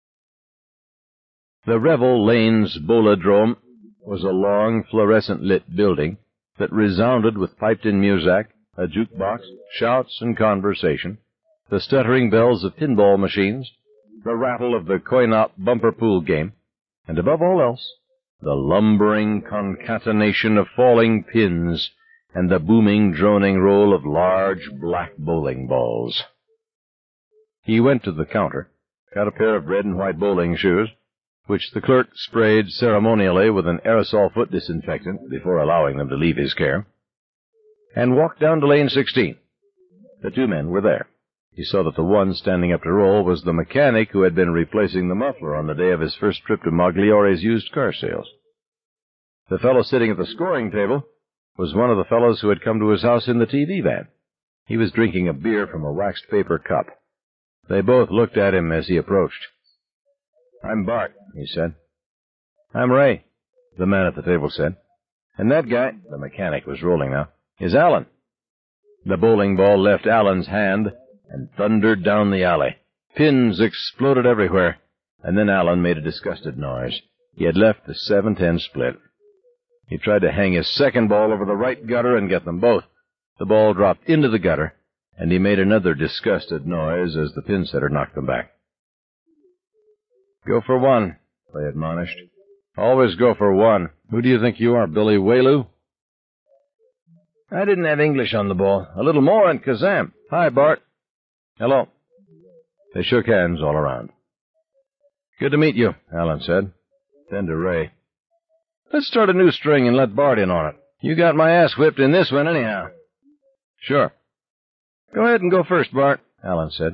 The Revel Lanes Bolodrome was a long, fluorescent-lit building that resounded with piped-in music, a jukebox, shouts and conversation, the stuttering bells of pinball machines, the rattle of the coin-op bumper pool game, and above all else, the lumbering concatenation of falling pins and the booming, droning roll of large black bowling balls. He went to the counter, got a pair of red and white bowling shoes, which the clerk sprayed ceremonially with an aerosol foot disinfectant before allowing them to leave his care, and walked down to Lane 16. The 2 men were there. He saw that the one standing up to roll was the mechanic who had been replacing the muffler on the day of his first trip to Magliore's used car sales. The fellow sitting at the scoring table was one of the fellows who had come to his house in the TV van. He was drinking a beer from a waxed paper cup. They both looked at him as he approached. "I'm Bart," he said. "I'm Ray," the man at the table said. "And that guy," the mechanic was rolling now, "is Alan. The bowling ball left Allen's hand and thundered down the alley. Pins exploded everywhere, and then Allen made a disgusted noise. He had left the 7-10 split. He tried to hang his second ball over the right gutter and get them both. The ball dropped into the gutter, and he made another disgusted noise as the pin setter knocked them back. "Go for one," they admonished. "Always go for one. Who do you think you are, Billy Whaloo?" "I didn't have English on the ball. A little more and Kazam. Hi, Bart." "Hello." They shook hands all around. "Good to meet you," Allen said. Then to Ray, "Let's start a new string and let Bart in on it. You got my ass whipped in this one anyhow." "Sure." "Go ahead and go first, Bart," Allen said.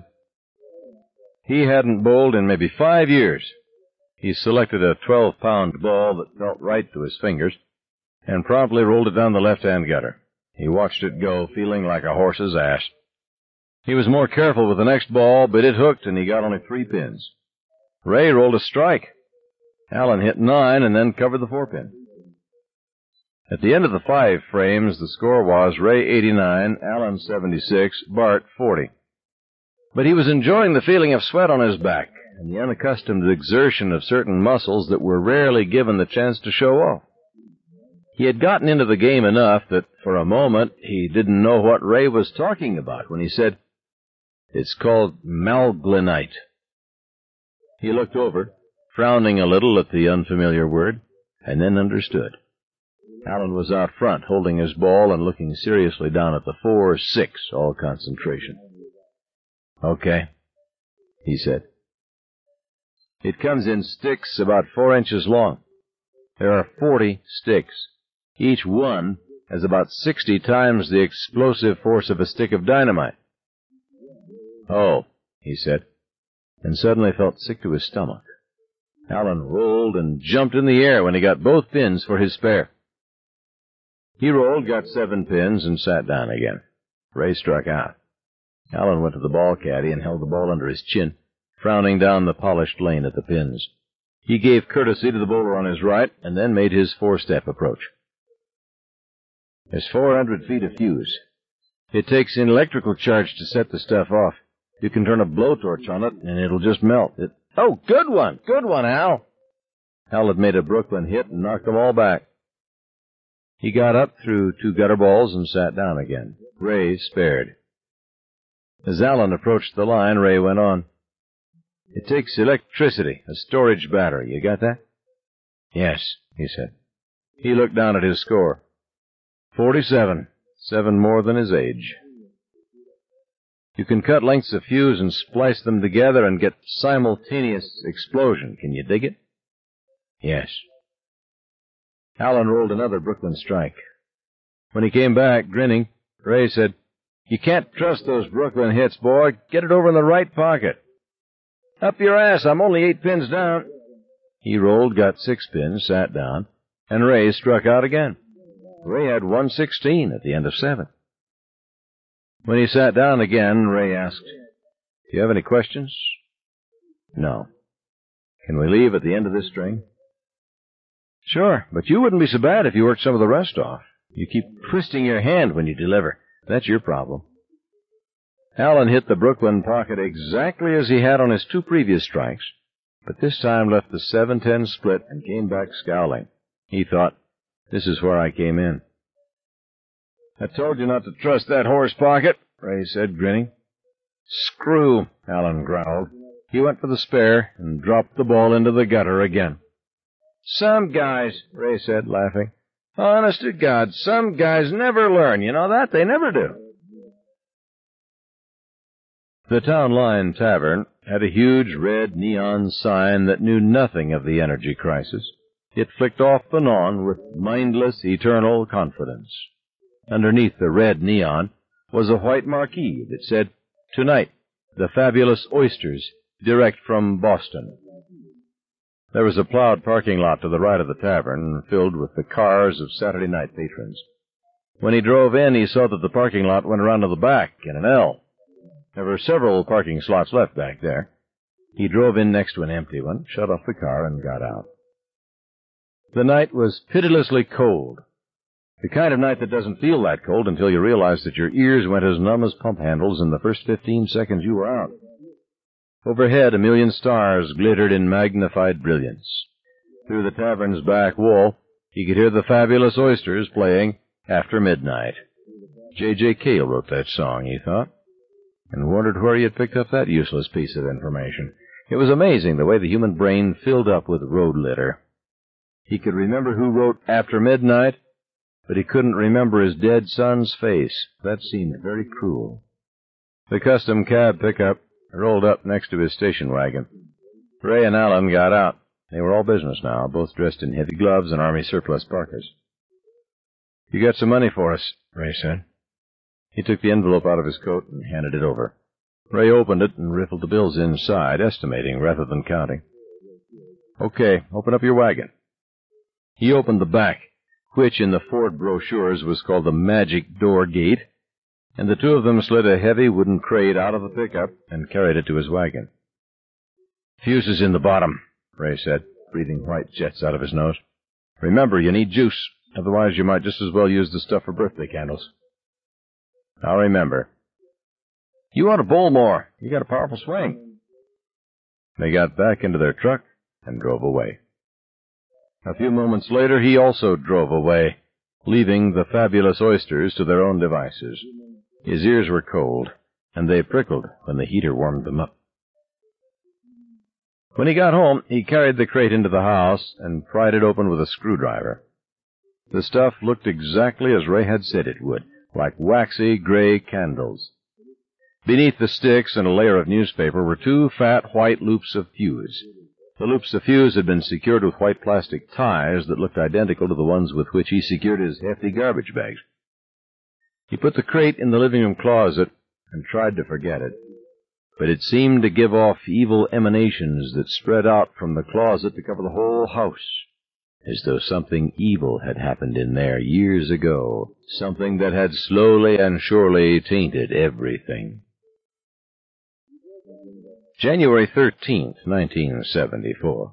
He hadn't bowled in maybe 5 years. He selected a 12-pound ball that felt right to his fingers and promptly rolled it down the left-hand gutter. He watched it go, feeling like a horse's ass. He was more careful with the next ball, but it hooked, and he got only 3 pins. Ray rolled a strike. Allen hit 9 and then covered the 4-pin. At the end of the 5 frames, the score was Ray 89, Allen 76, Bart 40. But he was enjoying the feeling of sweat on his back and the unaccustomed exertion of certain muscles that were rarely given the chance to show off. He had gotten into the game enough that for a moment he didn't know what Ray was talking about when he said, "It's called malglinite." He looked over, frowning a little at the unfamiliar word, and then understood. Allen was out front, holding his ball and looking seriously down at the 4-6, all concentration. "Okay," he said. "It comes in sticks about 4 inches long. There are 40 sticks. Each one has about 60 times the explosive force of a stick of dynamite." "Oh," he said, and suddenly felt sick to his stomach. Allen rolled and jumped in the air when he got both pins for his spare. He rolled, got 7 pins, and sat down again. Ray struck out. Allen went to the ball caddy and held the ball under his chin, frowning down the polished lane at the pins. He gave courtesy to the bowler on his right, and then made his 4-step approach. "There's 400 feet of fuse. It takes an electrical charge to set the stuff off. You can turn a blowtorch on it, and it'll just melt. Oh, good one, Al." Al had made a Brooklyn hit and knocked them all back. He got up, threw 2 gutter balls, and sat down again. Ray spared. As Allen approached the line, Ray went on. "It takes electricity, a storage battery. You got that?" "Yes," he said. He looked down at his score. 47, 7 more than his age. "You can cut lengths of fuse and splice them together and get simultaneous explosion. Can you dig it?" "Yes." Allen rolled another Brooklyn strike. When he came back, grinning, Ray said, "You can't trust those Brooklyn hits, boy. Get it over in the right pocket." "Up your ass. I'm only 8 pins down." He rolled, got 6 pins, sat down, and Ray struck out again. Ray had 116 at the end of 7. When he sat down again, Ray asked, "Do you have any questions?" "No." "Can we leave at the end of this string?" "Sure, but you wouldn't be so bad if you worked some of the rest off. You keep twisting your hand when you deliver. That's your problem." Allen hit the Brooklyn pocket exactly as he had on his 2 previous strikes, but this time left the 7-10 split and came back scowling. He thought, "This is where I came in." "I told you not to trust that horse pocket," Ray said, grinning. "Screw," Allen growled. He went for the spare and dropped the ball into the gutter again. "Some guys," Ray said, laughing. "Honest to God, some guys never learn. You know that? They never do." The Town Line Tavern had a huge red neon sign that knew nothing of the energy crisis. It flicked off and on with mindless, eternal confidence. Underneath the red neon was a white marquee that said, "Tonight, the fabulous oysters, direct from Boston." There was a plowed parking lot to the right of the tavern, filled with the cars of Saturday night patrons. When he drove in, he saw that the parking lot went around to the back in an L. There were several parking slots left back there. He drove in next to an empty one, shut off the car, and got out. The night was pitilessly cold. The kind of night that doesn't feel that cold until you realize that your ears went as numb as pump handles in the first 15 seconds you were out. Overhead, a million stars glittered in magnified brilliance. Through the tavern's back wall, he could hear the Fabulous Oysters playing After Midnight. J.J. Cale wrote that song, he thought, and wondered where he had picked up that useless piece of information. It was amazing the way the human brain filled up with road litter. He could remember who wrote After Midnight, but he couldn't remember his dead son's face. That seemed very cruel. The custom cab pickup rolled up next to his station wagon. Ray and Alan got out. They were all business now, both dressed in heavy gloves and army surplus parkas. "You got some money for us," Ray said. He took the envelope out of his coat and handed it over. Ray opened it and riffled the bills inside, estimating rather than counting. "Okay, open up your wagon." He opened the back, which in the Ford brochures was called the Magic Door Gate, and the two of them slid a heavy wooden crate out of the pickup and carried it to his wagon. "Fuse is in the bottom," Ray said, breathing white jets out of his nose. "Remember, you need juice. Otherwise, you might just as well use the stuff for birthday candles." "I'll remember." "You ought to bowl more. You got a powerful swing." They got back into their truck and drove away. A few moments later, he also drove away, leaving the Fabulous Oysters to their own devices. His ears were cold, and they prickled when the heater warmed them up. When he got home, he carried the crate into the house and pried it open with a screwdriver. The stuff looked exactly as Ray had said it would, like waxy gray candles. Beneath the sticks and a layer of newspaper were two fat white loops of fuse. The loops of fuse had been secured with white plastic ties that looked identical to the ones with which he secured his hefty garbage bags. He put the crate in the living room closet and tried to forget it, but it seemed to give off evil emanations that spread out from the closet to cover the whole house, as though something evil had happened in there years ago, something that had slowly and surely tainted everything. January 13th, 1974.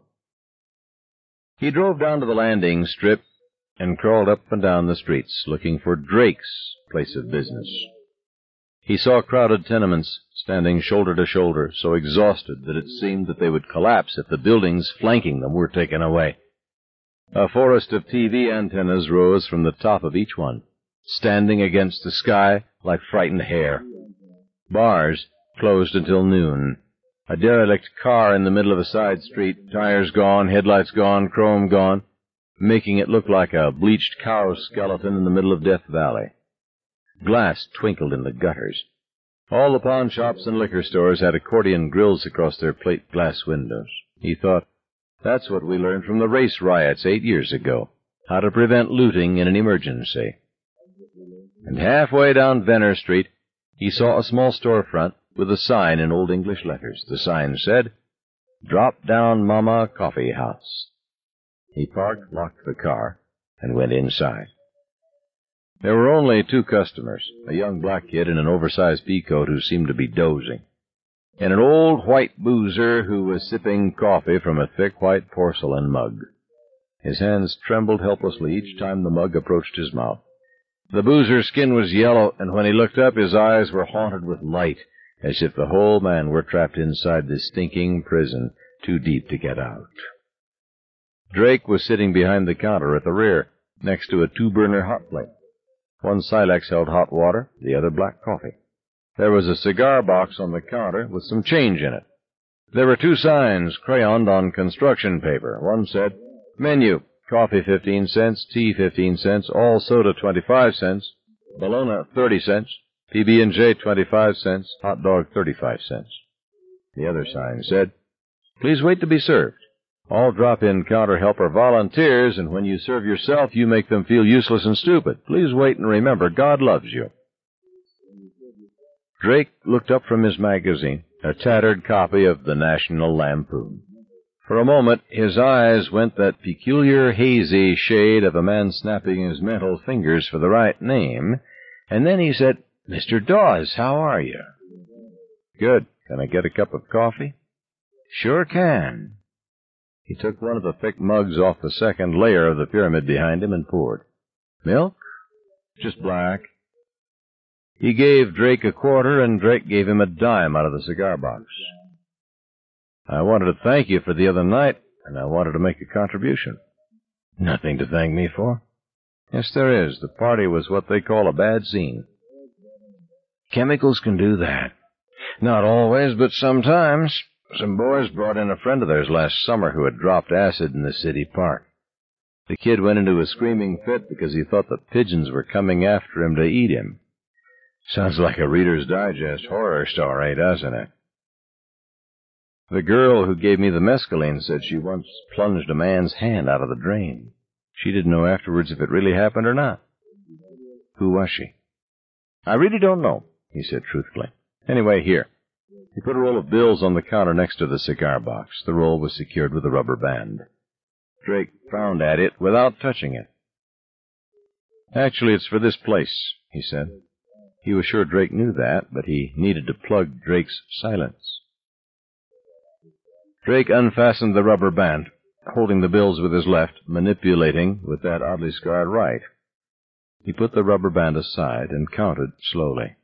He drove down to the landing strip and crawled up and down the streets looking for Drake's place of business. He saw crowded tenements standing shoulder to shoulder, so exhausted that it seemed that they would collapse if the buildings flanking them were taken away. A forest of TV antennas rose from the top of each one, standing against the sky like frightened hair. Bars closed until noon. A derelict car in the middle of a side street, tires gone, headlights gone, chrome gone, making it look like a bleached cow skeleton in the middle of Death Valley. Glass twinkled in the gutters. All the pawn shops and liquor stores had accordion grills across their plate glass windows. He thought, that's what we learned from the race riots 8 years ago, how to prevent looting in an emergency. And halfway down Venner Street, he saw a small storefront with a sign in Old English letters. The sign said, "Drop Down Mama Coffee House." He parked, locked the car, and went inside. There were only two customers, a young black kid in an oversized peacoat who seemed to be dozing, and an old white boozer who was sipping coffee from a thick white porcelain mug. His hands trembled helplessly each time the mug approached his mouth. The boozer's skin was yellow, and when he looked up, his eyes were haunted with light, as if the whole man were trapped inside this stinking prison, too deep to get out. Drake was sitting behind the counter at the rear, next to a 2-burner hot plate. One Silex held hot water, the other black coffee. There was a cigar box on the counter with some change in it. There were two signs crayoned on construction paper. One said, "Menu, coffee 15 cents, tea 15 cents, all soda 25 cents, Bologna 30 cents, PB&J 25 cents, hot dog 35 cents. The other sign said, "Please wait to be served. All drop-in counter help are volunteers, and when you serve yourself, you make them feel useless and stupid. Please wait and remember, God loves you." Drake looked up from his magazine, a tattered copy of the National Lampoon. For a moment, his eyes went that peculiar hazy shade of a man snapping his mental fingers for the right name, and then he said, "Mr. Dawes, how are you?" "Good. Can I get a cup of coffee?" "Sure can." He took one of the thick mugs off the second layer of the pyramid behind him and poured. "Milk Just black. He gave Drake a quarter, and Drake gave him a dime out of the cigar box. I wanted to thank you for the other night, and I wanted to make a contribution. Nothing to thank me for. Yes, there is. The party was what they call a bad scene. Chemicals can do that. Not always, but sometimes. Some boys brought in a friend of theirs last summer who had dropped acid in the city park. The kid went into a screaming fit because he thought the pigeons were coming after him to eat him. Sounds like a Reader's Digest horror story, doesn't it? The girl who gave me the mescaline said she once plunged a man's hand out of the drain. She didn't know afterwards if it really happened or not. Who was she? I really don't know, he said truthfully. Anyway, here. He put a roll of bills on the counter next to the cigar box. The roll was secured with a rubber band. Drake frowned at it without touching it. Actually, it's for this place, he said. He was sure Drake knew that, but he needed to plug Drake's silence. Drake unfastened the rubber band, holding the bills with his left, manipulating with that oddly scarred right. He put the rubber band aside and counted slowly.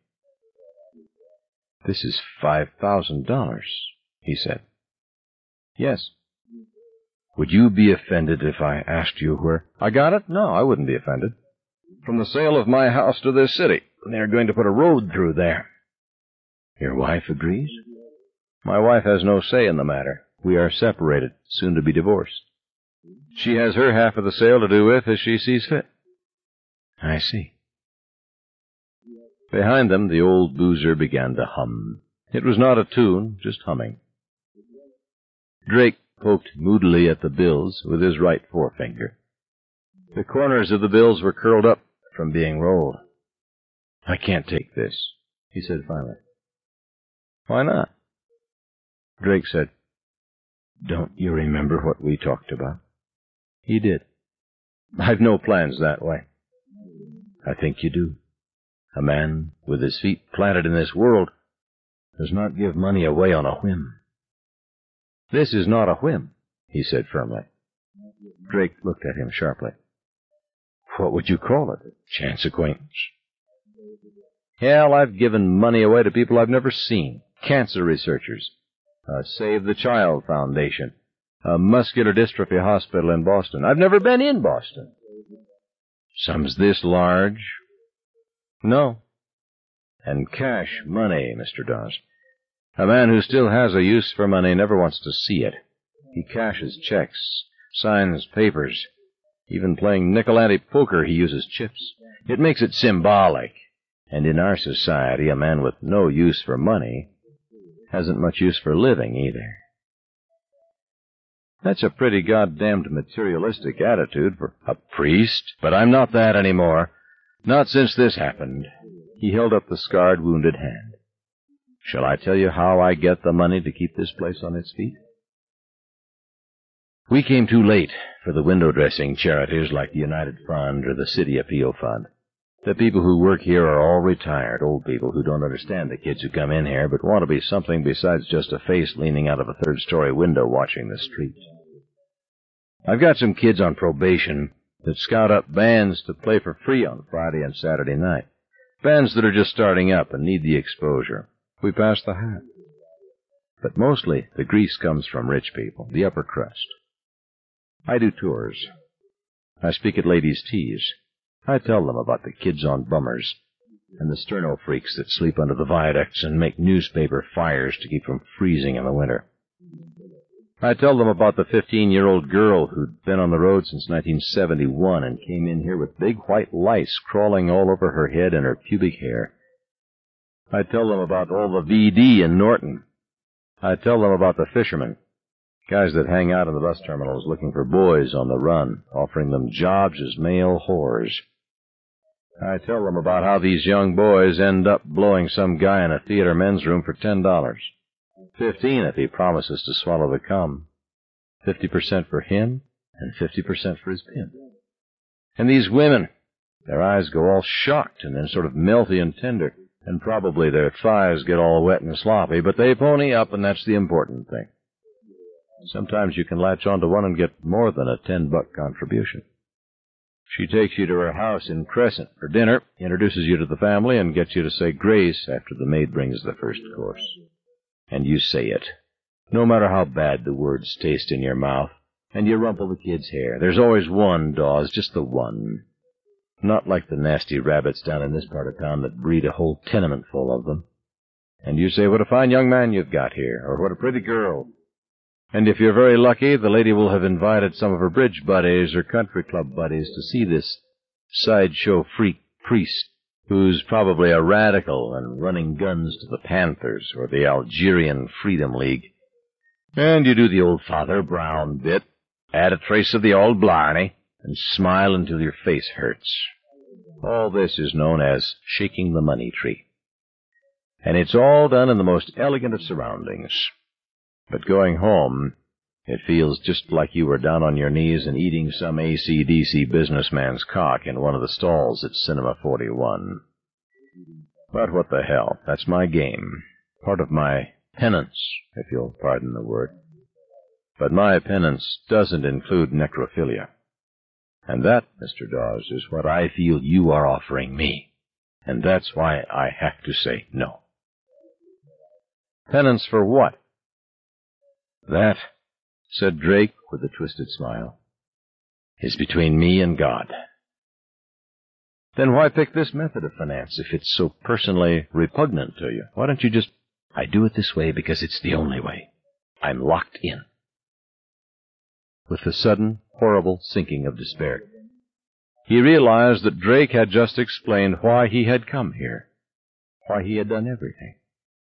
This is $5,000, he said. Yes. Would you be offended if I asked you where? I got it? No, I wouldn't be offended. From the sale of my house to this city. They're going to put a road through there. Your wife agrees? My wife has no say in the matter. We are separated, soon to be divorced. She has her half of the sale to do with as she sees fit. I see. Behind them, the old boozer began to hum. It was not a tune, just humming. Drake poked moodily at the bills with his right forefinger. The corners of the bills were curled up from being rolled. I can't take this, he said finally. Why not? Drake said, Don't you remember what we talked about? He did. I've no plans that way. I think you do. A man with his feet planted in this world does not give money away on a whim. This is not a whim, he said firmly. Drake looked at him sharply. What would you call it? Chance acquaintance? Hell, I've given money away to people I've never seen. Cancer researchers. Save the Child Foundation. A muscular dystrophy hospital in Boston. I've never been in Boston. Sums this large? No. And cash money, Mr. Dawes. A man who still has a use for money never wants to see it. He cashes checks, signs papers. Even playing nickel-ante poker, he uses chips. It makes it symbolic. And in our society, a man with no use for money hasn't much use for living either. That's a pretty goddamned materialistic attitude for a priest, but I'm not that anymore. Not since this happened. He held up the scarred, wounded hand. Shall I tell you how I get the money to keep this place on its feet? We came too late for the window dressing charities like the United Fund or the City Appeal Fund. The people who work here are all retired, old people who don't understand the kids who come in here, but want to be something besides just a face leaning out of a third-story window watching the street. I've got some kids on probation that scout up bands to play for free on Friday and Saturday night. Bands that are just starting up and need the exposure. We pass the hat. But mostly the grease comes from rich people, the upper crust. I do tours. I speak at ladies' teas. I tell them about the kids on bummers and the sterno freaks that sleep under the viaducts and make newspaper fires to keep from freezing in the winter. I tell them about the 15-year-old girl who'd been on the road since 1971 and came in here with big white lice crawling all over her head and her pubic hair. I tell them about all the VD in Norton. I tell them about the fishermen, guys that hang out in the bus terminals looking for boys on the run, offering them jobs as male whores. I tell them about how these young boys end up blowing some guy in a theater men's room for $10. $15 if he promises to swallow the cum. 50% for him, and 50% for his pimp. And these women, their eyes go all shocked and then sort of melty and tender, and probably their thighs get all wet and sloppy, but they pony up, and that's the important thing. Sometimes you can latch onto one and get more than a $10 contribution. She takes you to her house in Crescent for dinner, introduces you to the family, and gets you to say grace after the maid brings the first course. And you say it, no matter how bad the words taste in your mouth, and you rumple the kid's hair. There's always one, Dawes, just the one. Not like the nasty rabbits down in this part of town that breed a whole tenement full of them. And you say, what a fine young man you've got here, or what a pretty girl. And if you're very lucky, the lady will have invited some of her bridge buddies or country club buddies to see this sideshow freak priest, who's probably a radical and running guns to the Panthers or the Algerian Freedom League. And you do the old Father Brown bit, add a trace of the old Blarney, and smile until your face hurts. All this is known as shaking the money tree. And it's all done in the most elegant of surroundings. But going home, it feels just like you were down on your knees and eating some AC/DC businessman's cock in one of the stalls at Cinema 41. But what the hell, that's my game. Part of my penance, if you'll pardon the word. But my penance doesn't include necrophilia. And that, Mr. Dawes, is what I feel you are offering me. And that's why I have to say no. Penance for what? That, said Drake with a twisted smile, is between me and God. Then why pick this method of finance if it's so personally repugnant to you? Why don't you just... I do it this way because it's the only way. I'm locked in. With the sudden, horrible sinking of despair, he realized that Drake had just explained why he had come here, why he had done everything.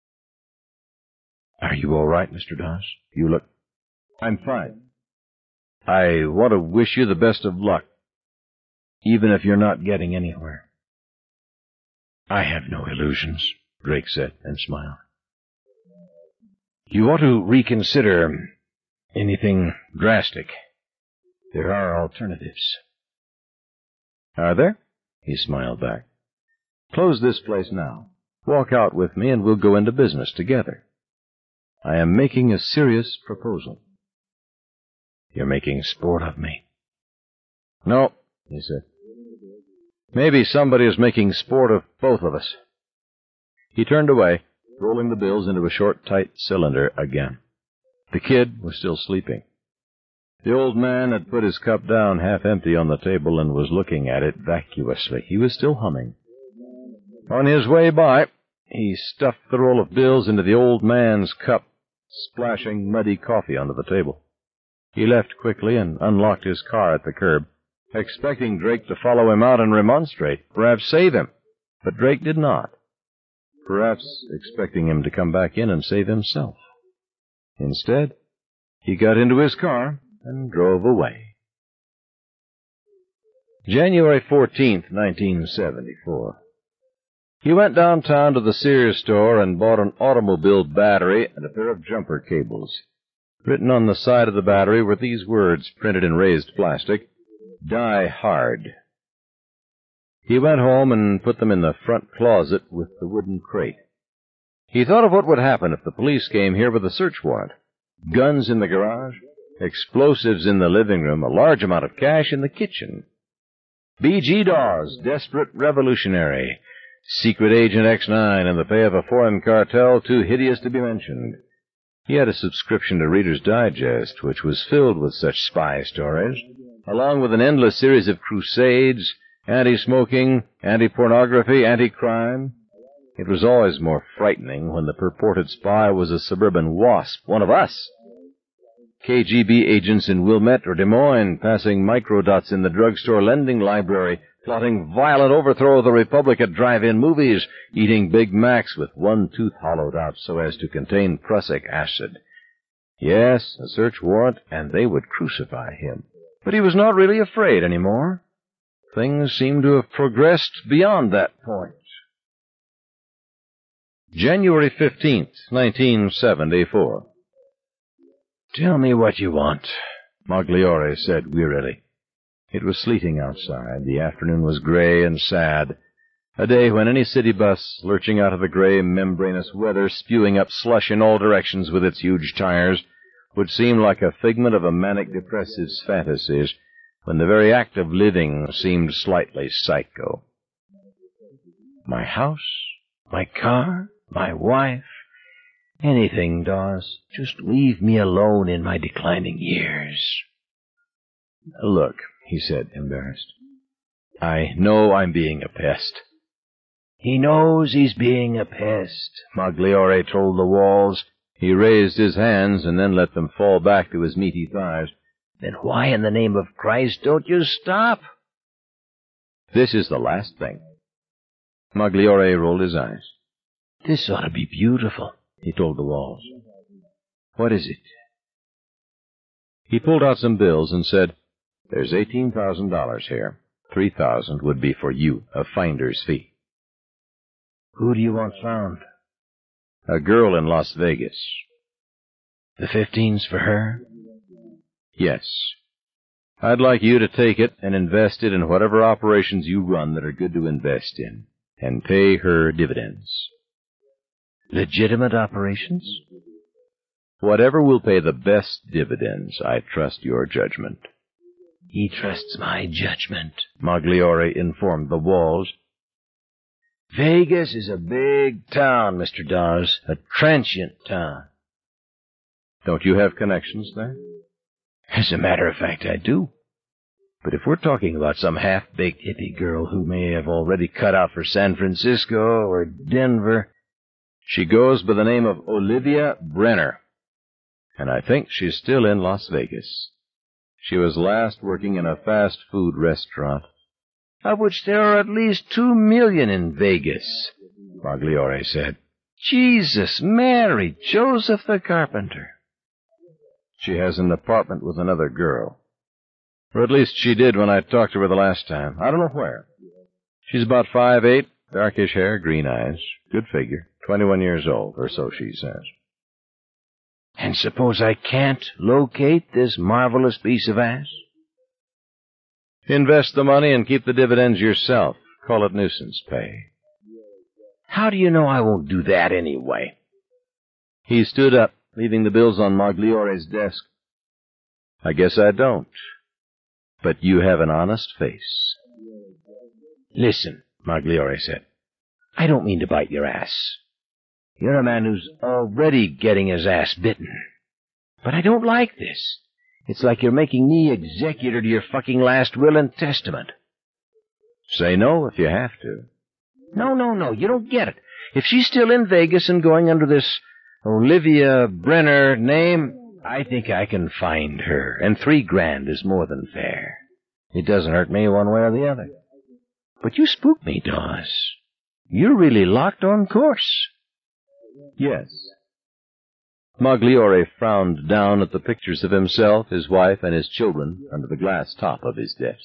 Are you all right, Mr. Dawes? You look... I'm fine. I want to wish you the best of luck, even if you're not getting anywhere. I have no illusions, Drake said, and smiled. You ought to reconsider anything drastic. There are alternatives. Are there? He smiled back. Close this place now. Walk out with me and we'll go into business together. I am making a serious proposal. You're making sport of me. No, he said. Maybe somebody is making sport of both of us. He turned away, rolling the bills into a short, tight cylinder again. The kid was still sleeping. The old man had put his cup down half empty on the table and was looking at it vacuously. He was still humming. On his way by, he stuffed the roll of bills into the old man's cup, splashing muddy coffee onto the table. He left quickly and unlocked his car at the curb, expecting Drake to follow him out and remonstrate, perhaps save him. But Drake did not, perhaps expecting him to come back in and save himself. Instead, he got into his car and drove away. January 14th, 1974. He went downtown to the Sears store and bought an automobile battery and a pair of jumper cables. Written on the side of the battery were these words, printed in raised plastic, "Die hard." He went home and put them in the front closet with the wooden crate. He thought of what would happen if the police came here with a search warrant. Guns in the garage, explosives in the living room, a large amount of cash in the kitchen. B.G. Dawes, desperate revolutionary, secret agent X9 in the pay of a foreign cartel too hideous to be mentioned. He had a subscription to Reader's Digest, which was filled with such spy stories, along with an endless series of crusades, anti-smoking, anti-pornography, anti-crime. It was always more frightening when the purported spy was a suburban wasp, one of us. KGB agents in Wilmette or Des Moines, passing microdots in the drugstore lending library, plotting violent overthrow of the Republic at drive-in movies, eating Big Macs with one tooth hollowed out so as to contain prussic acid. Yes, a search warrant, and they would crucify him. But he was not really afraid anymore. Things seemed to have progressed beyond that point. January 15th, 1974. Tell me what you want, Magliore said wearily. It was sleeting outside. The afternoon was gray and sad, a day when any city bus, lurching out of the gray, membranous weather, spewing up slush in all directions with its huge tires, would seem like a figment of a manic depressive's fantasies, when the very act of living seemed slightly psycho. My house, my car, my wife, anything, Dawes. Just leave me alone in my declining years. Look, he said, embarrassed. I know I'm being a pest. He knows he's being a pest, Magliore told the walls. He raised his hands and then let them fall back to his meaty thighs. Then why in the name of Christ don't you stop? This is the last thing. Magliore rolled his eyes. This ought to be beautiful, he told the walls. What is it? He pulled out some bills and said, There's $18,000 here. $3,000 would be for you, a finder's fee. Who do you want found? A girl in Las Vegas. The 15's for her? Yes. I'd like you to take it and invest it in whatever operations you run that are good to invest in, and pay her dividends. Legitimate operations? Whatever will pay the best dividends. I trust your judgment. He trusts my judgment, Magliore informed the walls. Vegas is a big town, Mr. Dawes, a transient town. Don't you have connections there? As a matter of fact, I do. But if we're talking about some half-baked hippie girl who may have already cut out for San Francisco or Denver... She goes by the name of Olivia Brenner, and I think she's still in Las Vegas. She was last working in a fast food restaurant. Of which there are at least 2 million in Vegas, Magliore said. Jesus, Mary, Joseph the carpenter. She has an apartment with another girl. Or at least she did when I talked to her the last time. I don't know where. She's about 5'8", darkish hair, green eyes, good figure, 21 years old, or so she says. And suppose I can't locate this marvelous piece of ass? Invest the money and keep the dividends yourself. Call it nuisance pay. How do you know I won't do that anyway? He stood up, leaving the bills on Magliore's desk. I guess I don't. But you have an honest face. Listen, Magliore said. I don't mean to bite your ass. You're a man who's already getting his ass bitten. But I don't like this. It's like you're making me executor to your fucking last will and testament. Say no if you have to. No, you don't get it. If she's still in Vegas and going under this Olivia Brenner name, I think I can find her, and $3,000 is more than fair. It doesn't hurt me one way or the other. But you spook me, Dawes. You're really locked on course. Yes. Magliore frowned down at the pictures of himself, his wife, and his children under the glass top of his desk.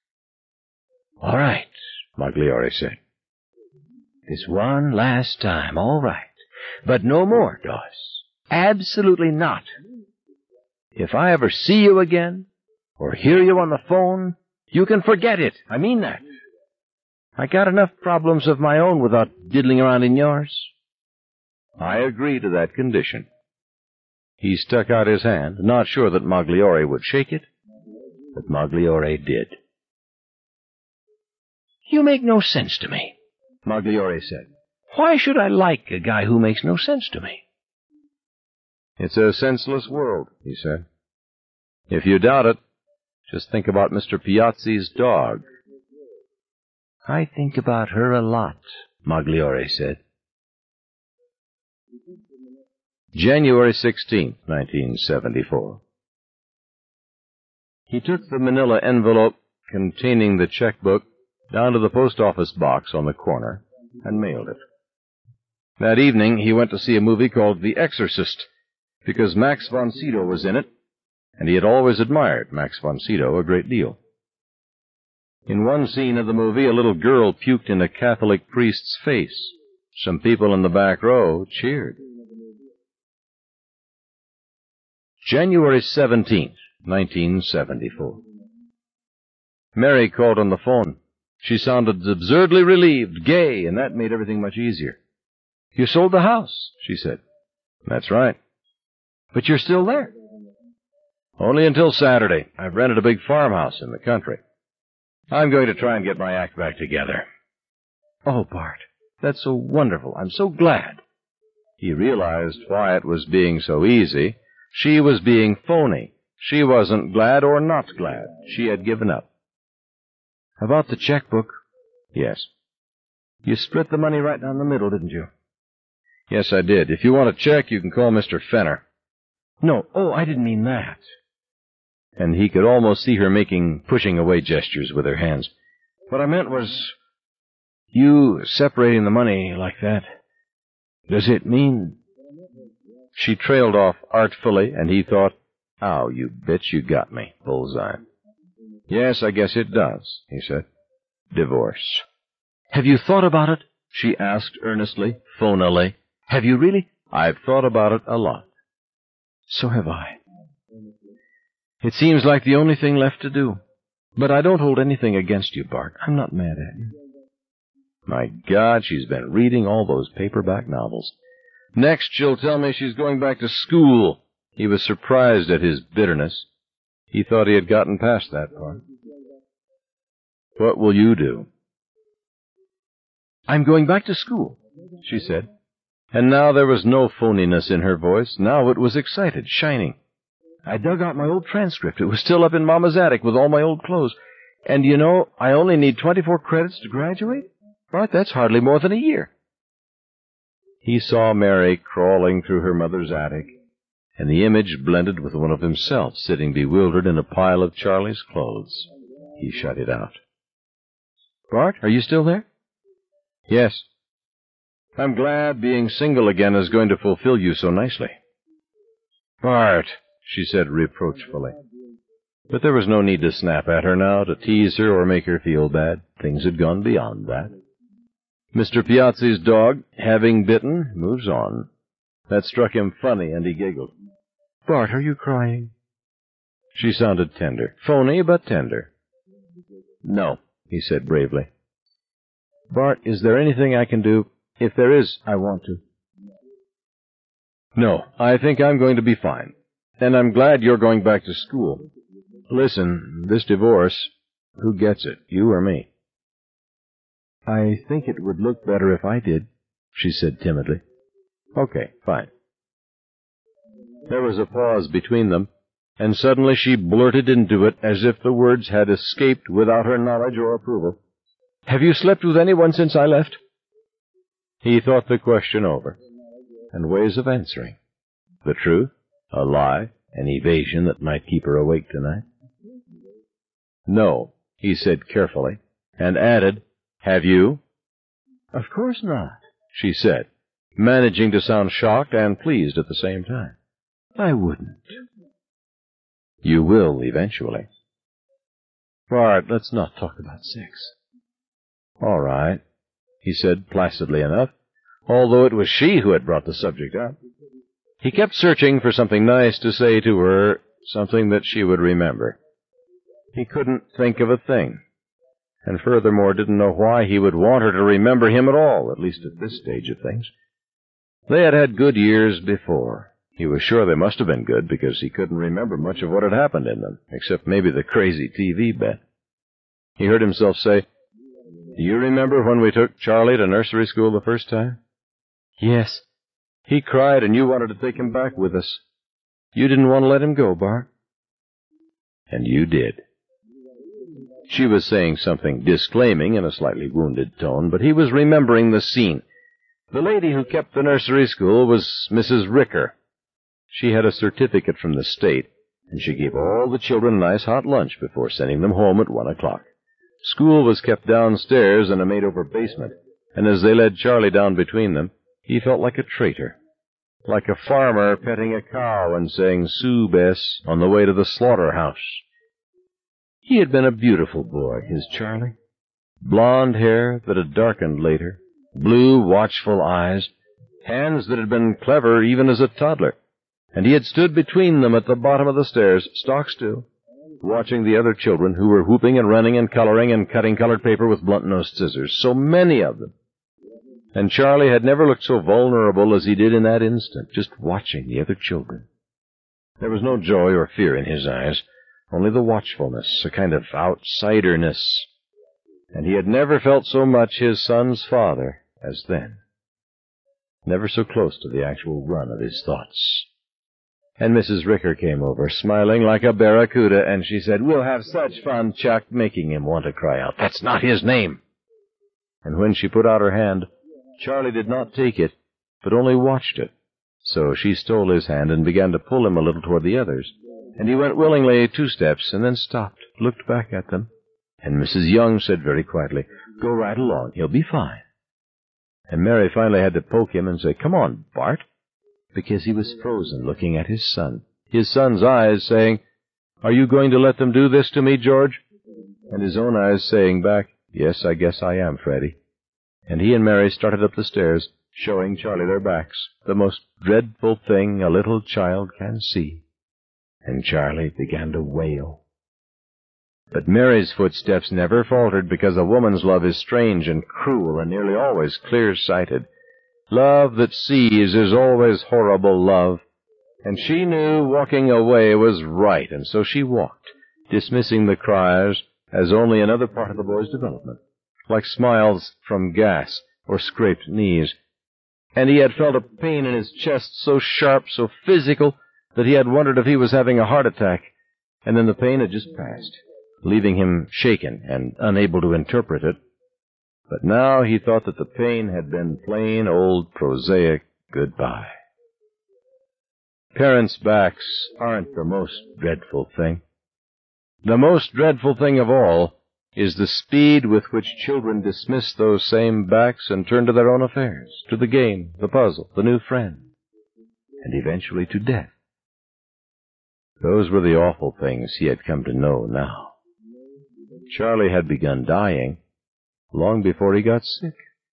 All right, Magliore said. This one last time, all right. But no more, Dawes. Absolutely not. If I ever see you again, or hear you on the phone, you can forget it. I mean that. I got enough problems of my own without diddling around in yours. I agree to that condition. He stuck out his hand, not sure that Magliore would shake it, but Magliore did. You make no sense to me, Magliore said. Why should I like a guy who makes no sense to me? It's a senseless world, he said. If you doubt it, just think about Mr. Piazzi's dog. I think about her a lot, Magliore said. January 16th, 1974. He took the manila envelope containing the checkbook down to the post office box on the corner and mailed it. That evening he went to see a movie called The Exorcist because Max von Sydow was in it, and he had always admired Max von Sydow a great deal. In one scene of the movie, a little girl puked in a Catholic priest's face. Some people in the back row cheered. January 17th, 1974. Mary called on the phone. She sounded absurdly relieved, gay, and that made everything much easier. You sold the house, she said. That's right. But you're still there. Only until Saturday. I've rented a big farmhouse in the country. I'm going to try and get my act back together. Oh, Bart, that's so wonderful. I'm so glad. He realized Wyatt was being so easy. She was being phony. She wasn't glad or not glad. She had given up. About the checkbook? Yes. You split the money right down the middle, didn't you? Yes, I did. If you want a check, you can call Mr. Fenner. No, I didn't mean that. And he could almost see her making pushing away gestures with her hands. What I meant was, you separating the money like that, does it mean... She trailed off artfully, and he thought, "Oh, you bitch, you got me. Bullseye." "Yes, I guess it does," he said. "Divorce." Have you thought about it? She asked earnestly, phonily. Have you really? "I've thought about it a lot." So have I. It seems like the only thing left to do. But I don't hold anything against you, Bart. I'm not mad at you. My God, she's been reading all those paperback novels. Next, she'll tell me she's going back to school. He was surprised at his bitterness. He thought he had gotten past that part. "What will you do?" I'm going back to school, she said. And now there was no phoniness in her voice. Now it was excited, shining. I dug out my old transcript. It was still up in Mama's attic with all my old clothes. And you know, I only need 24 credits to graduate. Bart, that's hardly more than a year. He saw Mary crawling through her mother's attic, and the image blended with one of himself sitting bewildered in a pile of Charlie's clothes. He shut it out. Bart, are you still there? Yes. I'm glad being single again is going to fulfill you so nicely. Bart, she said reproachfully. But there was no need to snap at her now, to tease her or make her feel bad. Things had gone beyond that. Mr. Piazzi's dog, having bitten, moves on. That struck him funny, and he giggled. Bart, are you crying? She sounded tender. Phony, but tender. No, he said bravely. Bart, is there anything I can do? If there is, I want to. No, I think I'm going to be fine. And I'm glad you're going back to school. Listen, this divorce, who gets it, you or me? I think it would look better if I did, she said timidly. Okay, fine. There was a pause between them, and suddenly she blurted into it as if the words had escaped without her knowledge or approval. Have you slept with anyone since I left? He thought the question over, and ways of answering. The truth, a lie, an evasion that might keep her awake tonight. No, he said carefully, and added, Have you? Of course not, she said, managing to sound shocked and pleased at the same time. I wouldn't. You will eventually. Bart, let's not talk about sex. All right, he said placidly enough, although it was she who had brought the subject up. He kept searching for something nice to say to her, something that she would remember. He couldn't think of a thing, and furthermore didn't know why he would want her to remember him at all, at least at this stage of things. They had had good years before. He was sure they must have been good, because he couldn't remember much of what had happened in them, except maybe the crazy TV bet. He heard himself say, Do you remember when we took Charlie to nursery school the first time? Yes. He cried, and you wanted to take him back with us. You didn't want to let him go, Bart. And you did. She was saying something disclaiming in a slightly wounded tone, but he was remembering the scene. The lady who kept the nursery school was Mrs. Ricker. She had a certificate from the state, and she gave all the children a nice hot lunch before sending them home at 1 o'clock. School was kept downstairs in a made-over basement, and as they led Charlie down between them, he felt like a traitor, like a farmer petting a cow and saying Sue Bess on the way to the slaughterhouse. He had been a beautiful boy, his Charlie. Blonde hair that had darkened later, blue, watchful eyes, hands that had been clever even as a toddler, and he had stood between them at the bottom of the stairs, stock still, watching the other children who were whooping and running and coloring and cutting colored paper with blunt-nosed scissors, so many of them. And Charlie had never looked so vulnerable as he did in that instant, just watching the other children. There was no joy or fear in his eyes, only the watchfulness, a kind of outsiderness. And he had never felt so much his son's father as then. Never so close to the actual run of his thoughts. And Mrs. Ricker came over, smiling like a barracuda, and she said, "We'll have such fun, Chuck," making him want to cry out, "That's not his name!" And when she put out her hand, Charlie did not take it, but only watched it. So she stole his hand and began to pull him a little toward the others. And he went willingly 2 steps, and then stopped, looked back at them. And Mrs. Young said very quietly, "Go right along, he'll be fine." And Mary finally had to poke him and say, "Come on, Bart," because he was frozen looking at his son's eyes saying, "Are you going to let them do this to me, George?" And his own eyes saying back, "Yes, I guess I am, Freddie." And he and Mary started up the stairs, showing Charlie their backs, the most dreadful thing a little child can see. And Charlie began to wail. But Mary's footsteps never faltered, because a woman's love is strange and cruel and nearly always clear-sighted. Love that sees is always horrible love. And she knew walking away was right, and so she walked, dismissing the cries as only another part of the boy's development, like smiles from gas or scraped knees. And he had felt a pain in his chest so sharp, so physical, that he had wondered if he was having a heart attack, and then the pain had just passed, leaving him shaken and unable to interpret it. But now he thought that the pain had been plain old prosaic goodbye. Parents' backs aren't the most dreadful thing. The most dreadful thing of all is the speed with which children dismiss those same backs and turn to their own affairs, to the game, the puzzle, the new friend, and eventually to death. Those were the awful things he had come to know now. Charlie had begun dying long before he got sick,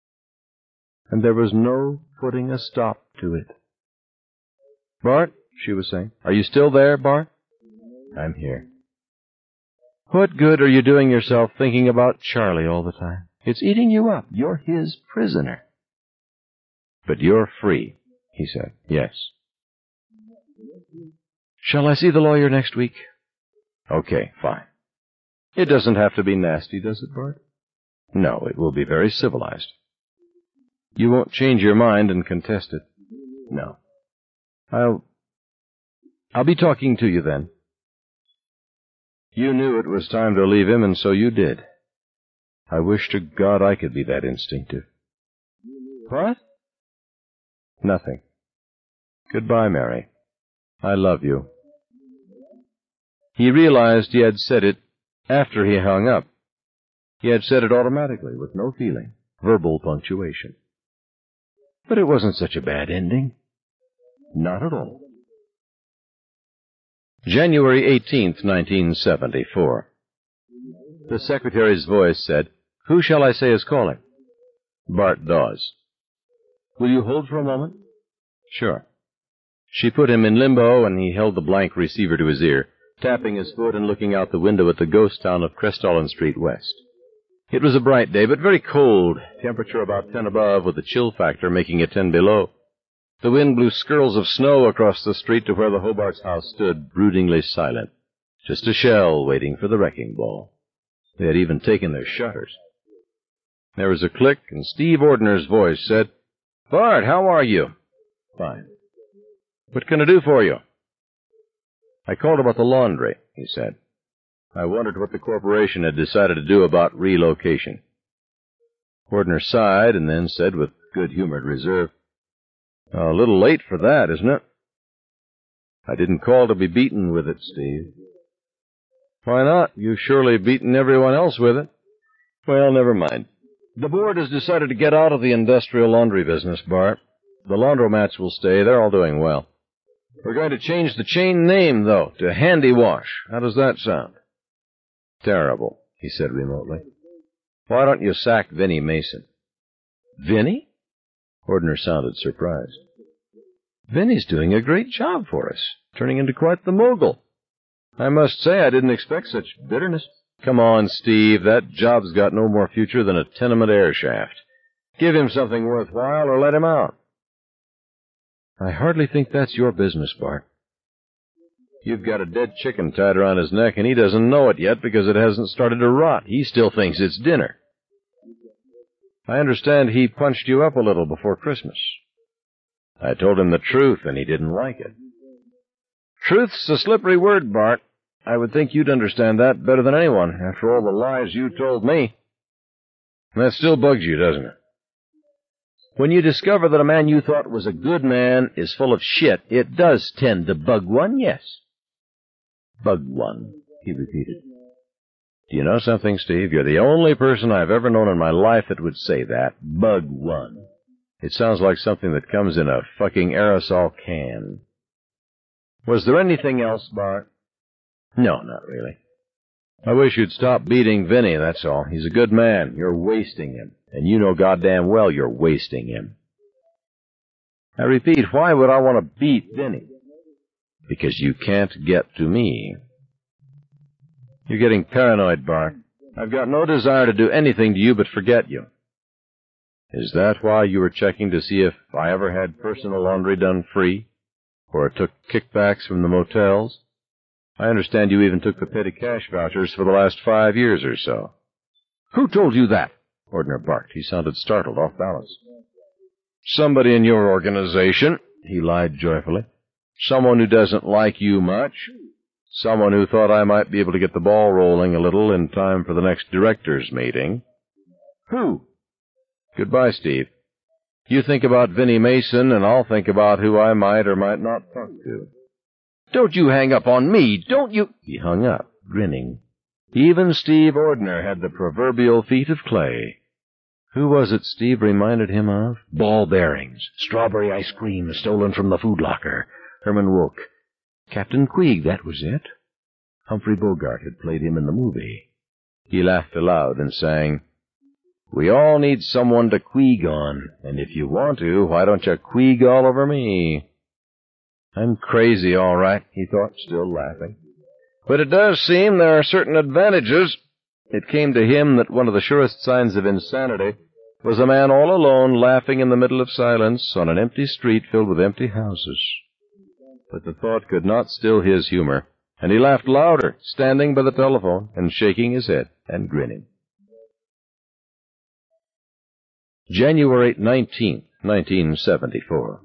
and there was no putting a stop to it. "Bart," she was saying, "are you still there, Bart?" "I'm here." "What good are you doing yourself thinking about Charlie all the time? It's eating you up. You're his prisoner." "But you're free," he said. "Yes." "Shall I see the lawyer next week?" "Okay, fine. It doesn't have to be nasty, does it, Bart?" "No, it will be very civilized." "You won't change your mind and contest it?" "No." I'll be talking to you then." You knew it was time to leave him, and so you did. I wish to God I could be that instinctive. "What?" "Nothing. Goodbye, Mary. I love you." He realized he had said it after he hung up. He had said it automatically, with no feeling, verbal punctuation. But it wasn't such a bad ending. Not at all. January 18th, 1974. The secretary's voice said, "Who shall I say is calling?" "Bart Dawes." "Will you hold for a moment?" "Sure." She put him in limbo, and he held the blank receiver to his ear, tapping his foot and looking out the window at the ghost town of Crestollen Street West. It was a bright day, but very cold, temperature about 10 above, with the chill factor making it 10 below. The wind blew skirls of snow across the street to where the Hobart's house stood, broodingly silent, just a shell waiting for the wrecking ball. They had even taken their shutters. There was a click, and Steve Ordner's voice said, "Bart, how are you?" "Fine." "What can I do for you?" "I called about the laundry," he said. "I wondered what the corporation had decided to do about relocation." Ordner sighed and then said with good-humored reserve, "A little late for that, isn't it?" "I didn't call to be beaten with it, Steve." "Why not? You've surely beaten everyone else with it." "Well, never mind. The board has decided to get out of the industrial laundry business, Bart. The laundromats will stay. They're all doing well. We're going to change the chain name, though, to Handy Wash. How does that sound?" "Terrible," he said remotely. "Why don't you sack Vinnie Mason?" "Vinnie?" Ordner sounded surprised. "Vinnie's doing a great job for us, turning into quite the mogul. I must say I didn't expect such bitterness." "Come on, Steve. That job's got no more future than a tenement air shaft. Give him something worthwhile or let him out." "I hardly think that's your business, Bart." You've got a dead chicken tied around his neck, and he doesn't know it yet because it hasn't started to rot. He still thinks it's dinner. I understand he punched you up a little before Christmas. I told him the truth, and he didn't like it. Truth's a slippery word, Bart. I would think you'd understand that better than anyone, after all the lies you told me. That still bugs you, doesn't it? When you discover that a man you thought was a good man is full of shit, it does tend to bug one, yes. Bug one, he repeated. Do you know something, Steve? You're the only person I've ever known in my life that would say that. Bug one. It sounds like something that comes in a fucking aerosol can. Was there anything else, Bart? No, not really. I wish you'd stop beating Vinny, that's all. He's a good man. You're wasting him. And you know goddamn well you're wasting him. I repeat, why would I want to beat Vinny? Because you can't get to me. You're getting paranoid, Bart. I've got no desire to do anything to you but forget you. Is that why you were checking to see if I ever had personal laundry done free? Or took kickbacks from the motels? I understand you even took the petty cash vouchers for the last 5 years or so. Who told you that? Ordner barked. He sounded startled, off balance. Somebody in your organization, he lied joyfully. Someone who doesn't like you much. Someone who thought I might be able to get the ball rolling a little in time for the next directors' meeting. Who? Goodbye, Steve. You think about Vinnie Mason, and I'll think about who I might or might not talk to. Don't you hang up on me, don't you? He hung up, grinning. Even Steve Ordner had the proverbial feet of clay. Who was it Steve reminded him of? Ball bearings, strawberry ice cream stolen from the food locker. Herman Wouk. Captain Queeg, that was it. Humphrey Bogart had played him in the movie. He laughed aloud and sang, "We all need someone to queeg on, and if you want to, why don't you queeg all over me?" I'm crazy, all right, he thought, still laughing. But it does seem there are certain advantages. It came to him that one of the surest signs of insanity was a man all alone laughing in the middle of silence on an empty street filled with empty houses. But the thought could not still his humor, and he laughed louder, standing by the telephone and shaking his head and grinning. January 19th, 1974.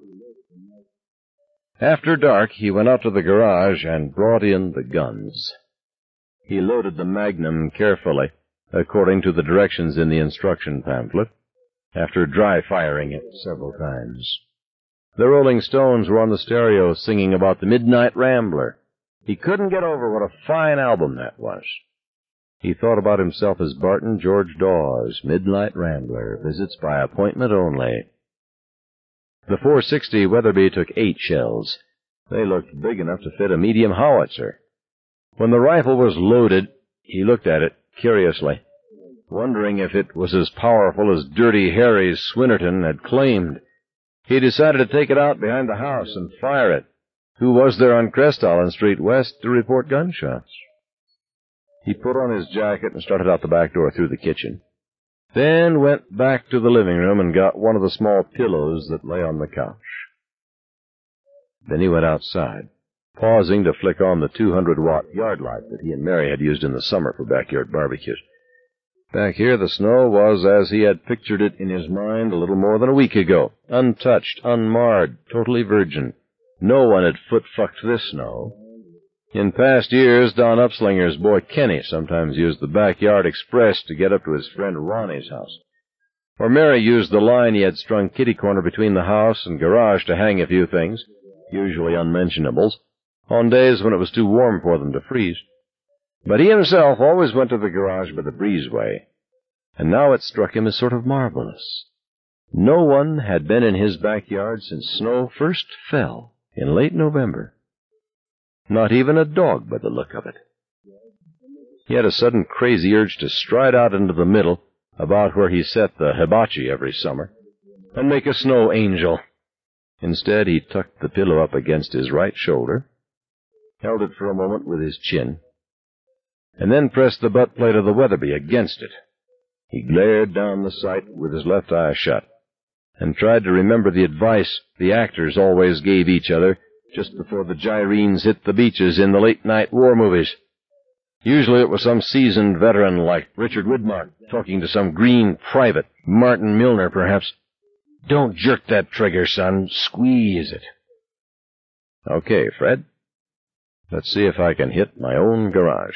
After dark, he went out to the garage and brought in the guns. He loaded the Magnum carefully, according to the directions in the instruction pamphlet, after dry-firing it several times. The Rolling Stones were on the stereo singing about the Midnight Rambler. He couldn't get over what a fine album that was. He thought about himself as Barton George Dawes, Midnight Rambler, visits by appointment only. The .460 Weatherby took 8 shells. They looked big enough to fit a medium howitzer. When the rifle was loaded, he looked at it curiously, wondering if it was as powerful as Dirty Harry's Swinnerton had claimed. He decided to take it out behind the house and fire it. Who was there on Crestollen Street West to report gunshots? He put on his jacket and started out the back door through the kitchen. Then went back to the living room and got one of the small pillows that lay on the couch. Then he went outside, pausing to flick on the 200-watt yard light that he and Mary had used in the summer for backyard barbecues. Back here, the snow was as he had pictured it in his mind a little more than a week ago, untouched, unmarred, totally virgin. No one had foot-fucked this snow. In past years, Don Upslinger's boy Kenny sometimes used the backyard express to get up to his friend Ronnie's house. Or Mary used the line he had strung kitty-corner between the house and garage to hang a few things, usually unmentionables, on days when it was too warm for them to freeze. But he himself always went to the garage by the breezeway, and now it struck him as sort of marvelous. No one had been in his backyard since snow first fell in late November. Not even a dog by the look of it. He had a sudden crazy urge to stride out into the middle, about where he set the hibachi every summer, and make a snow angel. Instead, he tucked the pillow up against his right shoulder, held it for a moment with his chin, and then pressed the butt plate of the Weatherby against it. He glared down the sight with his left eye shut, and tried to remember the advice the actors always gave each other just before the gyrenes hit the beaches in the late-night war movies. Usually it was some seasoned veteran like Richard Widmark talking to some green private, Martin Milner, perhaps. Don't jerk that trigger, son. Squeeze it. Okay, Fred. Let's see if I can hit my own garage.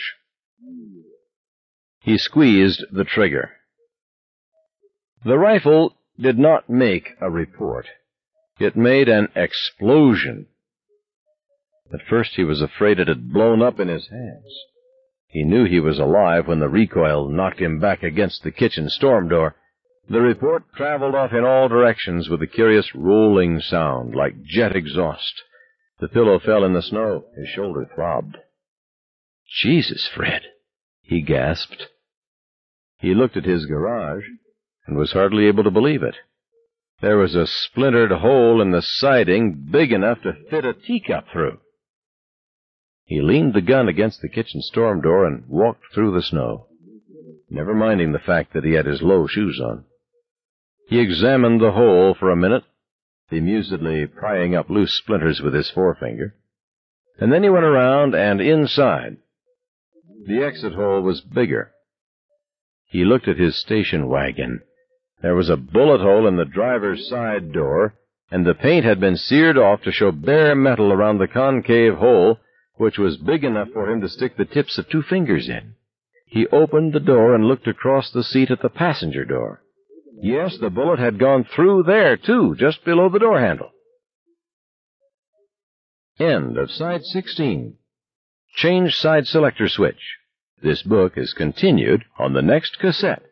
He squeezed the trigger. The rifle did not make a report. It made an explosion. At first he was afraid it had blown up in his hands. He knew he was alive when the recoil knocked him back against the kitchen storm door. The report traveled off in all directions with a curious rolling sound, like jet exhaust. The pillow fell in the snow. His shoulder throbbed. Jesus, Fred, he gasped. He looked at his garage and was hardly able to believe it. There was a splintered hole in the siding big enough to fit a teacup through. He leaned the gun against the kitchen storm door and walked through the snow, never minding the fact that he had his low shoes on. He examined the hole for a minute, bemusedly prying up loose splinters with his forefinger, and then he went around and inside. The exit hole was bigger. He looked at his station wagon. There was a bullet hole in the driver's side door, and the paint had been seared off to show bare metal around the concave hole, which was big enough for him to stick the tips of 2 fingers in. He opened the door and looked across the seat at the passenger door. Yes, the bullet had gone through there, too, just below the door handle. End of Side 16. Change side selector switch. This book is continued on the next cassette.